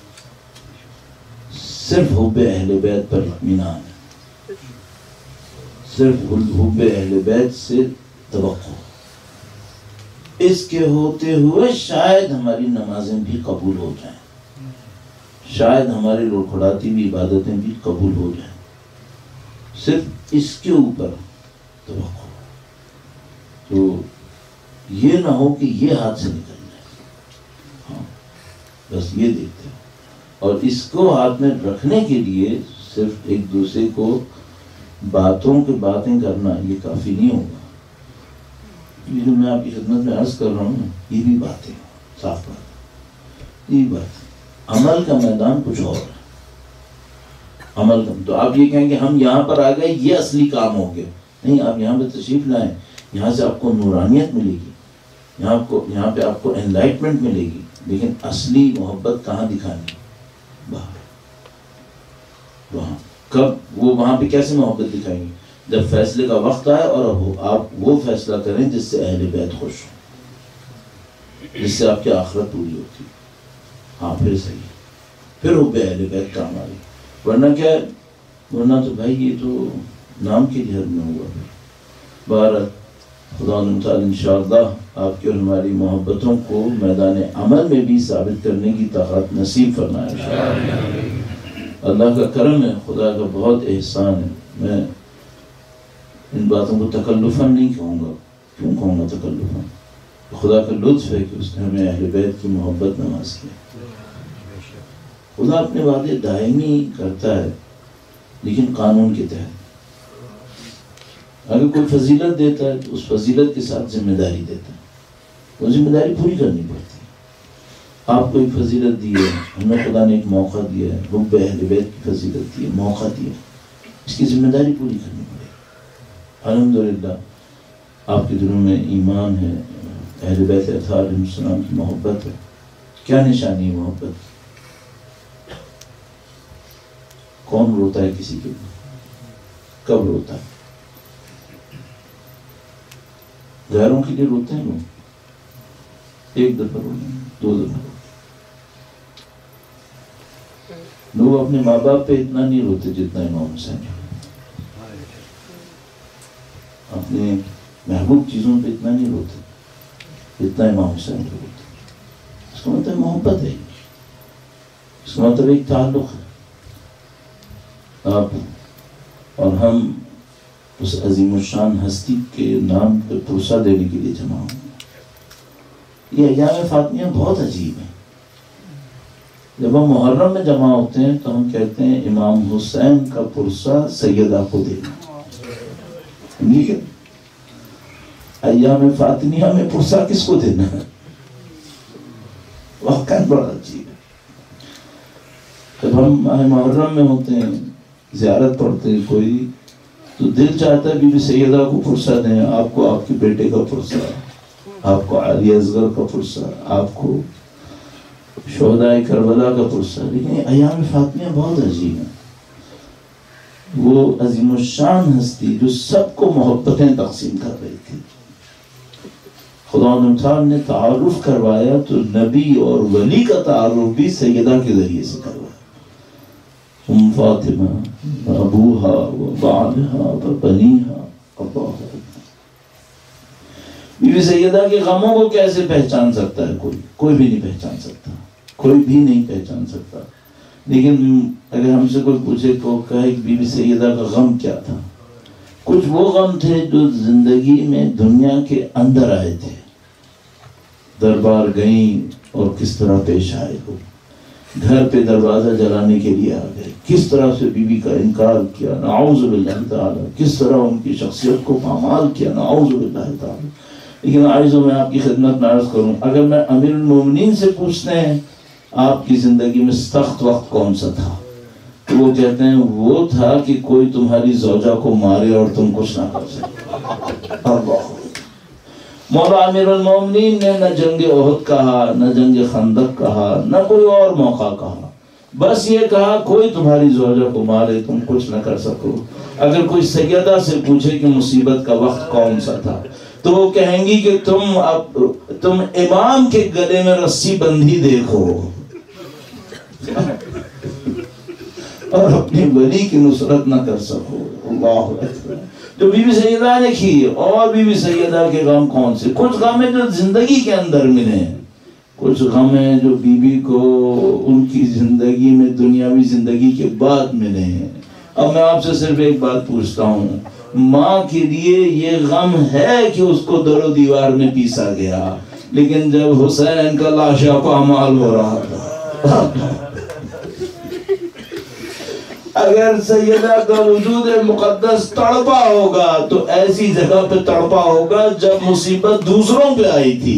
صرف حب اہل بیت پر اطمینان ہے، صرف حب اہل بیت سے توقع. اس کے ہوتے ہوئے شاید ہماری نمازیں بھی قبول ہو جائیں، شاید ہماری لڑکھڑاتی بھی عبادتیں بھی قبول ہو جائیں، صرف اس کے اوپر توقع. تو یہ نہ ہو کہ یہ ہاتھ سے نکل جائے، ہاں بس یہ دیکھتے ہیں. اور اس کو ہاتھ میں رکھنے کے لیے صرف ایک دوسرے کو باتیں کرنا یہ کافی نہیں ہوگا. یہ جو میں آپ کی خدمت میں عرض کر رہا ہوں یہ بھی باتیں صاف بات، یہ بات عمل کا میدان کچھ اور ہے. عمل کا تو آپ یہ کہیں کہ ہم یہاں پر آ گئے یہ اصلی کام ہو گیا، نہیں. آپ یہاں پہ تشریف لائیں، یہاں سے آپ کو نورانیت ملے گی، یہاں پہ آپ کو انلائٹمنٹ ملے گی، لیکن اصلی محبت کہاں دکھانی؟ باہر. وہاں کب وہ وہاں پہ کیسے محبت دکھائیں گے؟ جب فیصلے کا وقت آئے اور آپ وہ فیصلہ کریں جس سے اہل بیت خوش ہوں، جس سے آپ کی آخرت پوری ہوتی. ہاں پھر صحیح، پھر وہ بے اہل بیت کام آ گئی. ورنہ کیا ہے؟ ورنہ تو بھائی یہ تو نام کے لیے حد میں ہوا. بہرحال خدا تعالی انشاءاللہ آپ کی اور ہماری محبتوں کو میدان عمل میں بھی ثابت کرنے کی طاقت نصیب فرمائے انشاءاللہ. اللہ کا کرم ہے، خدا کا بہت احسان ہے. میں ان باتوں کو تکلفاً نہیں کہوں گا. کیوں کہوں گا تکلفاً؟ خدا کا لطف ہے کہ اس نے ہمیں اہل بیت کی محبت نواز کیا. خدا اپنے وعدے دائمی کرتا ہے لیکن قانون کے تحت. اگر کوئی فضیلت دیتا ہے تو اس فضیلت کے ساتھ ذمہ داری دیتا ہے، وہ ذمہ داری پوری کرنی پڑتی ہے. آپ کو ایک فضیلت دی ہے، ہمیں خدا نے ایک موقع دیا ہے، حب اہل بیت کی فضیلت دی ہے، موقع دیا، اس کی ذمہ داری پوری کرنی پڑے گی. الحمدللہ آپ کے دلوں میں ایمان ہے، اہل بیت اطہار علیہ السلام کی محبت ہے. کیا نشانی ہے محبت؟ کون روتا ہے کسی کے لیے؟ کب روتا ہے؟ غیروں کے لیے روتے ہیں لوگ، ایک دفعہ روتے ہیں، دو دفعہ روتے ہیں. لوگ اپنے ماں باپ پہ اتنا نہیں روتے جتنا امام حسین، اپنے محبوب چیزوں پہ اتنا نہیں روتے جتنا امام حسین پہ روتے. اس کا مطلب محبت ہے، اس کا مطلب ایک تعلق ہے. آپ اور ہم اس عظیم الشان ہستی کے نام پہ پرسہ دینے کے لیے جمع ہوں. یہ ایام فاطمیہ بہت عجیب ہیں. جب ہم محرم میں جمع ہوتے ہیں تو ہم کہتے ہیں امام حسین کا پرسہ سیدہ کو دینا. ایام فاطمیہ میں پرسہ کس کو دینا ہے؟ واقعا بڑا عجیب ہے. جب ہم ماہ محرم میں ہوتے ہیں، زیارت پڑھتے ہیں کوئی، تو دل چاہتا ہے بی بی سیدہ کو پرسہ دیں، آپ کو آپ کے بیٹے کا پرسہ، آپ کو علی اصغر کا پرسہ، آپ کو شہداء کربلا کا پرسہ. لیکن ایام فاطمیہ بہت عجیب ہیں. وہ عظیم الشان ہستی جو سب کو محبتیں تقسیم کر رہی تھی، خدا نے تعارف کروایا تو نبی اور ولی کا تعارف بھی سیدہ کے ذریعے سے کروایا. فاطمہ ابوہا و بعلہا و بنیہا. اللہ بی بی سیدہ کے غموں کو کیسے پہچان سکتا ہے؟ کوئی بھی نہیں پہچان سکتا، کوئی بھی نہیں پہچان سکتا. لیکن اگر ہم سے کوئی پوچھے تو کہے کہ بی بی سیدہ کا غم کیا تھا؟ کچھ وہ غم تھے جو زندگی میں دنیا کے اندر آئے تھے. دربار گئیں اور کس طرح پیش آئے ہو، گھر پہ دروازہ جلانے کے لیے آ گئے، کس طرح سے بیوی کا انکار کیا، نعوذ باللہ تعالی، کس طرح ان کی شخصیت کو پامال کیا، نعوذ باللہ تعالی. لیکن عزیزوں میں آپ کی خدمت میں عرض کروں، اگر میں امیر المومنین سے پوچھتے ہیں آپ کی زندگی میں سخت وقت کون سا تھا، تو وہ کہتے ہیں وہ تھا کہ کوئی تمہاری زوجہ کو مارے اور تم کچھ نہ کر سکے. اللہ مولا امیر المومنین نے نہ جنگ احد کہا، نہ جنگ خندق کہا، نہ کوئی اور موقع کہا، بس یہ کہا کوئی تمہاری زوجہ کو مارے تم کچھ نہ کر سکو. اگر کوئی سیدہ سے پوچھے کہ مصیبت کا وقت کون سا تھا تو وہ کہیں گی کہ تم امام کے گلے میں رسی بندھی دیکھو اور اپنی ولی کی نصرت نہ کر سکو. اللہ اکبر. جو بی بی سیدہ نے کی. اور بی بی سیدہ کے غم کون سے؟ کچھ غم ہیں جو زندگی کے اندر ملے ہیں، کچھ غم ہیں جو بی بی کو ان کی زندگی میں دنیاوی زندگی کے بعد ملے ہیں. اب میں آپ سے صرف ایک بات پوچھتا ہوں، ماں کے لیے یہ غم ہے کہ اس کو در و دیوار میں پیسا گیا، لیکن جب حسین کا لاشا پامال ہو رہا تھا، اگر سیدہ کا وجود مقدس تڑپا ہوگا تو ایسی جگہ پہ تڑپا ہوگا جب مصیبت دوسروں پہ آئی تھی،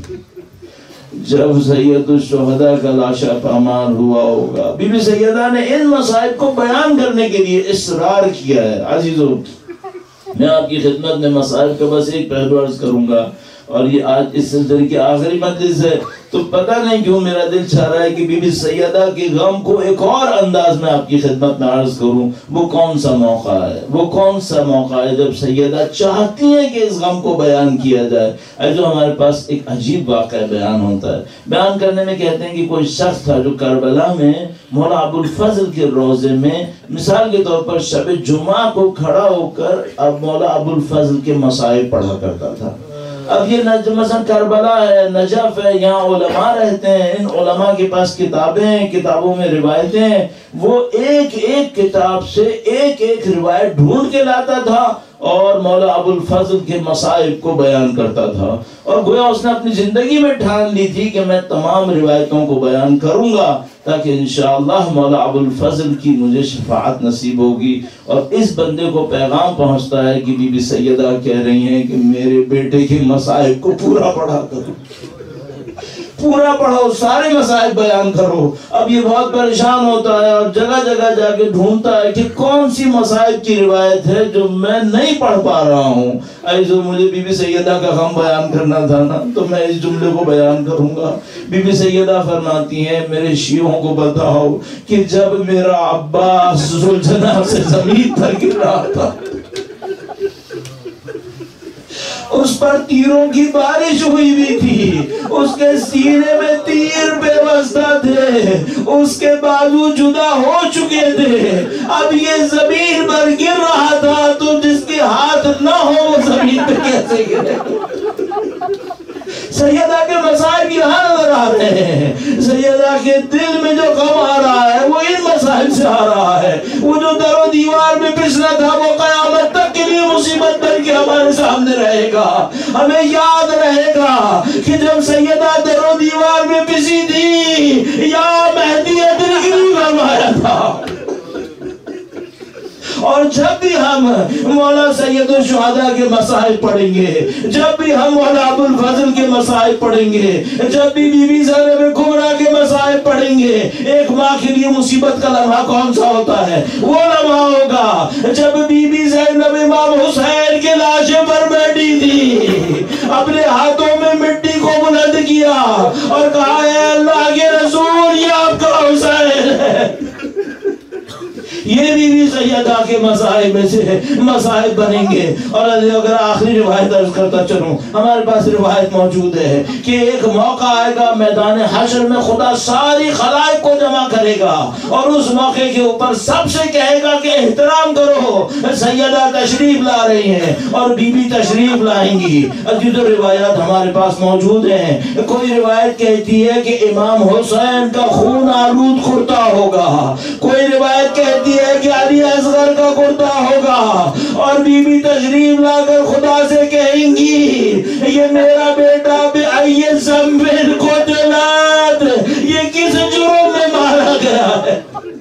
جب سید الشہداء کا لاشا پامال ہوا ہوگا. بی بی سیدہ نے ان مصائب کو بیان کرنے کے لیے اصرار کیا ہے. عزیزو، میں آپ کی خدمت میں مصائب کا بس ایک پہلو عرض کروں گا، اور یہ آج اس سلسلے کی آخری مجلس ہے، تو پتہ نہیں کیوں میرا دل چاہ رہا ہے کہ بی بی سیدہ کے غم کو ایک اور انداز میں آپ کی خدمت میں عرض کروں. وہ کون سا موقع ہے، وہ کون سا موقع ہے جب سیدہ چاہتی ہیں کہ اس غم کو بیان کیا جائے. جو ہمارے پاس ایک عجیب واقعہ بیان ہوتا ہے، بیان کرنے میں کہتے ہیں کہ کوئی شخص تھا جو کربلا میں مولا ابو الفضل کے روضے میں مثال کے طور پر شب جمعہ کو کھڑا ہو کر اب مولا ابو الفضل کے مصائب پڑھا کرتا تھا. اب یہ مثلا کربلا ہے، نجف ہے، یہاں علماء رہتے ہیں، ان علماء کے پاس کتابیں ہیں، کتابوں میں روایتیں ہیں. وہ ایک ایک کتاب سے ایک ایک روایت ڈھونڈ کے لاتا تھا اور مولا ابو الفضل کے مصائب کو بیان کرتا تھا. اور گویا اس نے اپنی زندگی میں ٹھان لی تھی کہ میں تمام روایتوں کو بیان کروں گا تاکہ انشاءاللہ مولا ابو الفضل کی مجھے شفاعت نصیب ہوگی. اور اس بندے کو پیغام پہنچتا ہے کہ بی بی سیدہ کہہ رہی ہیں کہ میرے بیٹے کے مصائب کو پورا پڑھا کرو، پورا پڑھو، سارے مصائب بیان کرو. اب یہ بہت پریشان ہوتا ہے اور جگہ جگہ جا کے ڈھونڈتا ہے کہ کون سی مصائب کی روایت ہے جو میں نہیں پڑھ پا رہا ہوں. ایسو مجھے بی بی سیدہ کا غم بیان کرنا تھا نا، تو میں اس جملے کو بیان کروں گا. بی بی سیدہ فرماتی ہیں میرے شیعوں کو بتاؤ کہ جب میرا عباس ذوالجناح سے زمین پر گر رہا تھا، اس پر تیروں کی بارش ہوئی بھی تھی، اس کے سینے میں تیر بے واسطہ تھے، اس کے بازو جدا ہو چکے تھے. اب یہ زمین پر گر رہا تھا تو جس کے ہاتھ نہ ہو وہ زمین پہ کیسے گرے؟ سیدہ کے مصائب یہاں نظر آ رہے ہیں. سیدہ کے دل میں جو غم آ رہا ہے وہ ان مسائل سے آ رہا ہے. وہ جو در و دیوار میں پسنا تھا وہ قیامت تک کے لیے مصیبت بن کے ہمارے سامنے رہے گا. ہمیں یاد رہے گا کہ جب سیدہ در و دیوار میں پسی تھی یا مہدی دلگری فرمایا تھا. اور جب بھی ہم مولا سید الشہداء کے مصائب پڑھیں گے، جب بھی ہم مولا ابو الفضل کے مصائب پڑھیں گے، جب بھی بی بی زینب کبریٰ کے مصائب پڑھیں گے، ایک ماں کے لیے مصیبت کا لمحہ کون سا ہوتا ہے؟ وہ لمحہ ہوگا جب بی بی زینب امام حسین کے لاشے پر بیٹھی تھی، اپنے ہاتھوں میں مٹی کو بلند کیا اور کہا اے اللہ کے رسول یہ آپ کا حسین ہے. یہ بھی سیدہ کے مذاہب میں سے مذاہب بنیں گے۔ اور اگر آخری روایت عرض کرتا چلوں، ہمارے پاس روایت موجود ہے کہ ایک موقع آئے گا میدان حشر میں، خدا ساری خلائق کو جمع کرے گا اور اس موقع کے اوپر سب سے کہے گا کہ احترام کرو، سیدہ تشریف لا رہی ہیں اور بی بی تشریف لائیں گی۔ جو تو روایات ہمارے پاس موجود ہیں، کوئی روایت کہتی ہے کہ امام حسین کا خون آلود کرتا ہوگا، کوئی روایت کہتی ہے کہ علی اصغر کا کرتا ہوگا، اور بی بی تشریف لا کر خدا سے کہیں گی یہ میرا بیٹا بأی ذنب قتلت، یہ کس جرم میں مارا گیا ہے؟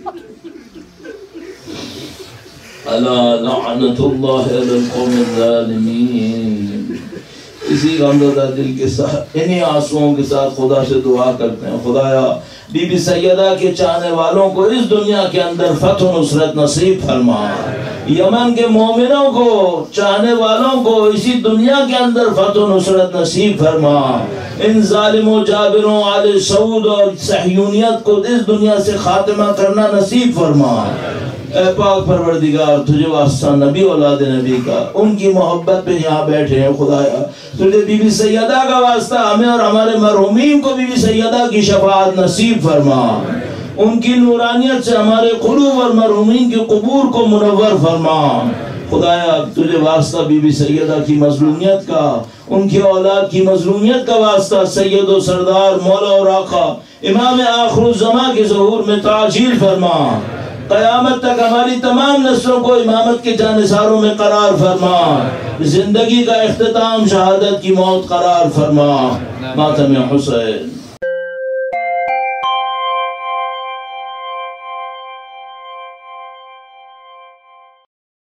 الا لعنت اللہ علی القوم الظالمین۔ اسی غمزدہ دل کے ساتھ، انہی آنسوؤں کے ساتھ خدا سے دعا کرتے ہیں، خدایا بی بی سیدہ کے چاہنے والوں کو اس دنیا کے اندر فتح و نصرت نصیب فرما، یمن کے مومنوں کو چاہنے والوں کو اسی دنیا کے اندر فتح و نصرت نصیب فرما، ان ظالم و جابروں آل سعود اور صہیونیت کو اس دنیا سے خاتمہ کرنا نصیب فرما۔ اے پاک پروردگار، تجھے واسطہ نبی اولاد نبی کا، ان کی محبت پہ یہاں بیٹھے ہیں خدایا، تجھے بی بی سیدہ کا واسطہ ہمیں اور ہمارے مرحومین کو بی بی سیدہ کی شفاعت نصیب فرما، ان کی نورانیت سے ہمارے قلوب اور مرحومین کے قبور کو منور فرما۔ خدایا تجھے واسطہ بی بی سیدہ کی مظلومیت کا، ان کی اولاد کی مظلومیت کا واسطہ سید و سردار مولا اور آقا امام آخر الزمان کے ظہور میں تعجیل فرما، قیامت تک ہماری تمام نسلوں کو امامت کے جانثاروں میں قرار فرما، زندگی کا اختتام شہادت کی موت قرار فرما۔ ماتم حسین۔